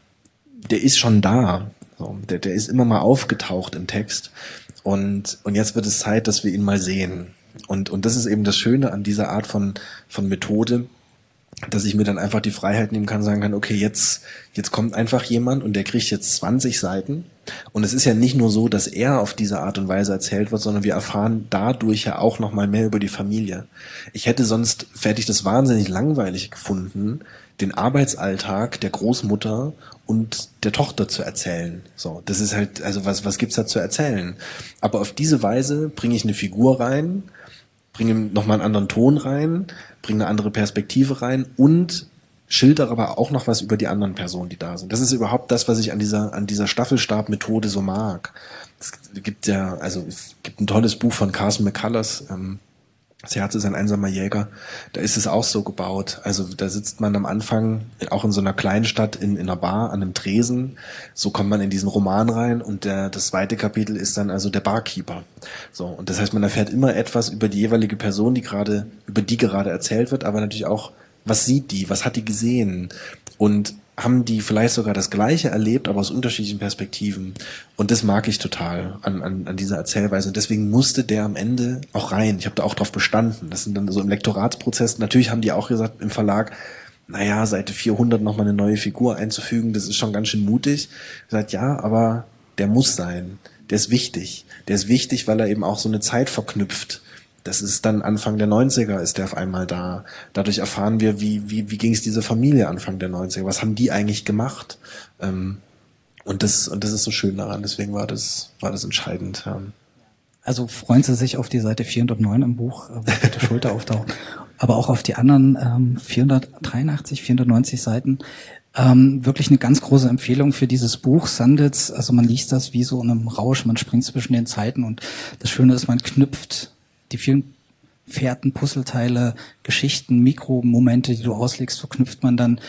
der ist schon da, so, der, der ist immer mal aufgetaucht im Text und, und jetzt wird es Zeit, dass wir ihn mal sehen. Und, und das ist eben das Schöne an dieser Art von, von Methode, dass ich mir dann einfach die Freiheit nehmen kann, sagen kann, okay, jetzt, jetzt kommt einfach jemand und der kriegt jetzt zwanzig Seiten. Und es ist ja nicht nur so, dass er auf diese Art und Weise erzählt wird, sondern wir erfahren dadurch ja auch nochmal mehr über die Familie. Ich hätte sonst, hätte ich das wahnsinnig langweilig gefunden, den Arbeitsalltag der Großmutter und der Tochter zu erzählen. So, das ist halt, also was, was gibt's da zu erzählen? Aber auf diese Weise bringe ich eine Figur rein, bringe nochmal einen anderen Ton rein, bringe eine andere Perspektive rein und schildere aber auch noch was über die anderen Personen, die da sind. Das ist überhaupt das, was ich an dieser, an dieser Staffelstab-Methode so mag. Es gibt ja, also, es gibt ein tolles Buch von Carson McCullers, ähm, Das Herz ist ein einsamer Jäger. Da ist es auch so gebaut. Also da sitzt man am Anfang auch in so einer kleinen Stadt in, in einer Bar an einem Tresen. So kommt man in diesen Roman rein und der, das zweite Kapitel ist dann also der Barkeeper. So, und das heißt, man erfährt immer etwas über die jeweilige Person, die gerade, über die gerade erzählt wird, aber natürlich auch, was sieht die, was hat die gesehen und haben die vielleicht sogar das Gleiche erlebt, aber aus unterschiedlichen Perspektiven. Und das mag ich total an, an, an dieser Erzählweise. Und deswegen musste der am Ende auch rein. Ich habe da auch drauf bestanden. Das sind dann so im Lektoratsprozess. Natürlich haben die auch gesagt im Verlag, naja, Seite vierhundert nochmal eine neue Figur einzufügen, das ist schon ganz schön mutig. Ich gesagt, ja, aber der muss sein. Der ist wichtig. Der ist wichtig, weil er eben auch so eine Zeit verknüpft. Das ist dann Anfang der neunziger, ist der auf einmal da. Dadurch erfahren wir, wie wie wie ging es dieser Familie Anfang der neunziger. Was haben die eigentlich gemacht? Ähm, und das und das ist so schön daran. Deswegen war das war das entscheidend. Ja. Also freuen Sie sich auf die Seite vierhundertneun im Buch, wo Peter Schulte auftaucht, aber auch auf die anderen ähm, vierhundertdreiundachtzig, vierhundertneunzig Seiten. Ähm, wirklich eine ganz große Empfehlung für dieses Buch Sandetz. Also man liest das wie so in einem Rausch. Man springt zwischen den Zeiten und das Schöne ist, man knüpft die vielen Fährten, Puzzleteile, Geschichten, Mikromomente, die du auslegst, verknüpft man dann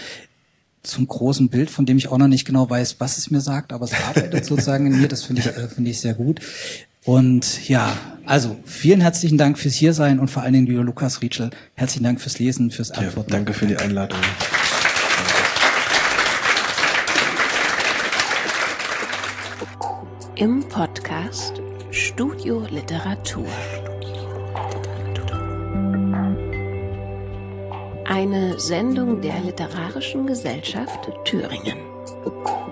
zum großen Bild, von dem ich auch noch nicht genau weiß, was es mir sagt, aber es arbeitet sozusagen in mir. Das finde ich, äh, finde ich sehr gut. Und ja, also vielen herzlichen Dank fürs Hiersein und vor allen Dingen, lieber Lukas Rietschel, herzlichen Dank fürs Lesen, fürs Antworten. Ja, danke für die Einladung. Im Podcast Studio Literatur. Eine Sendung der Literarischen Gesellschaft Thüringen.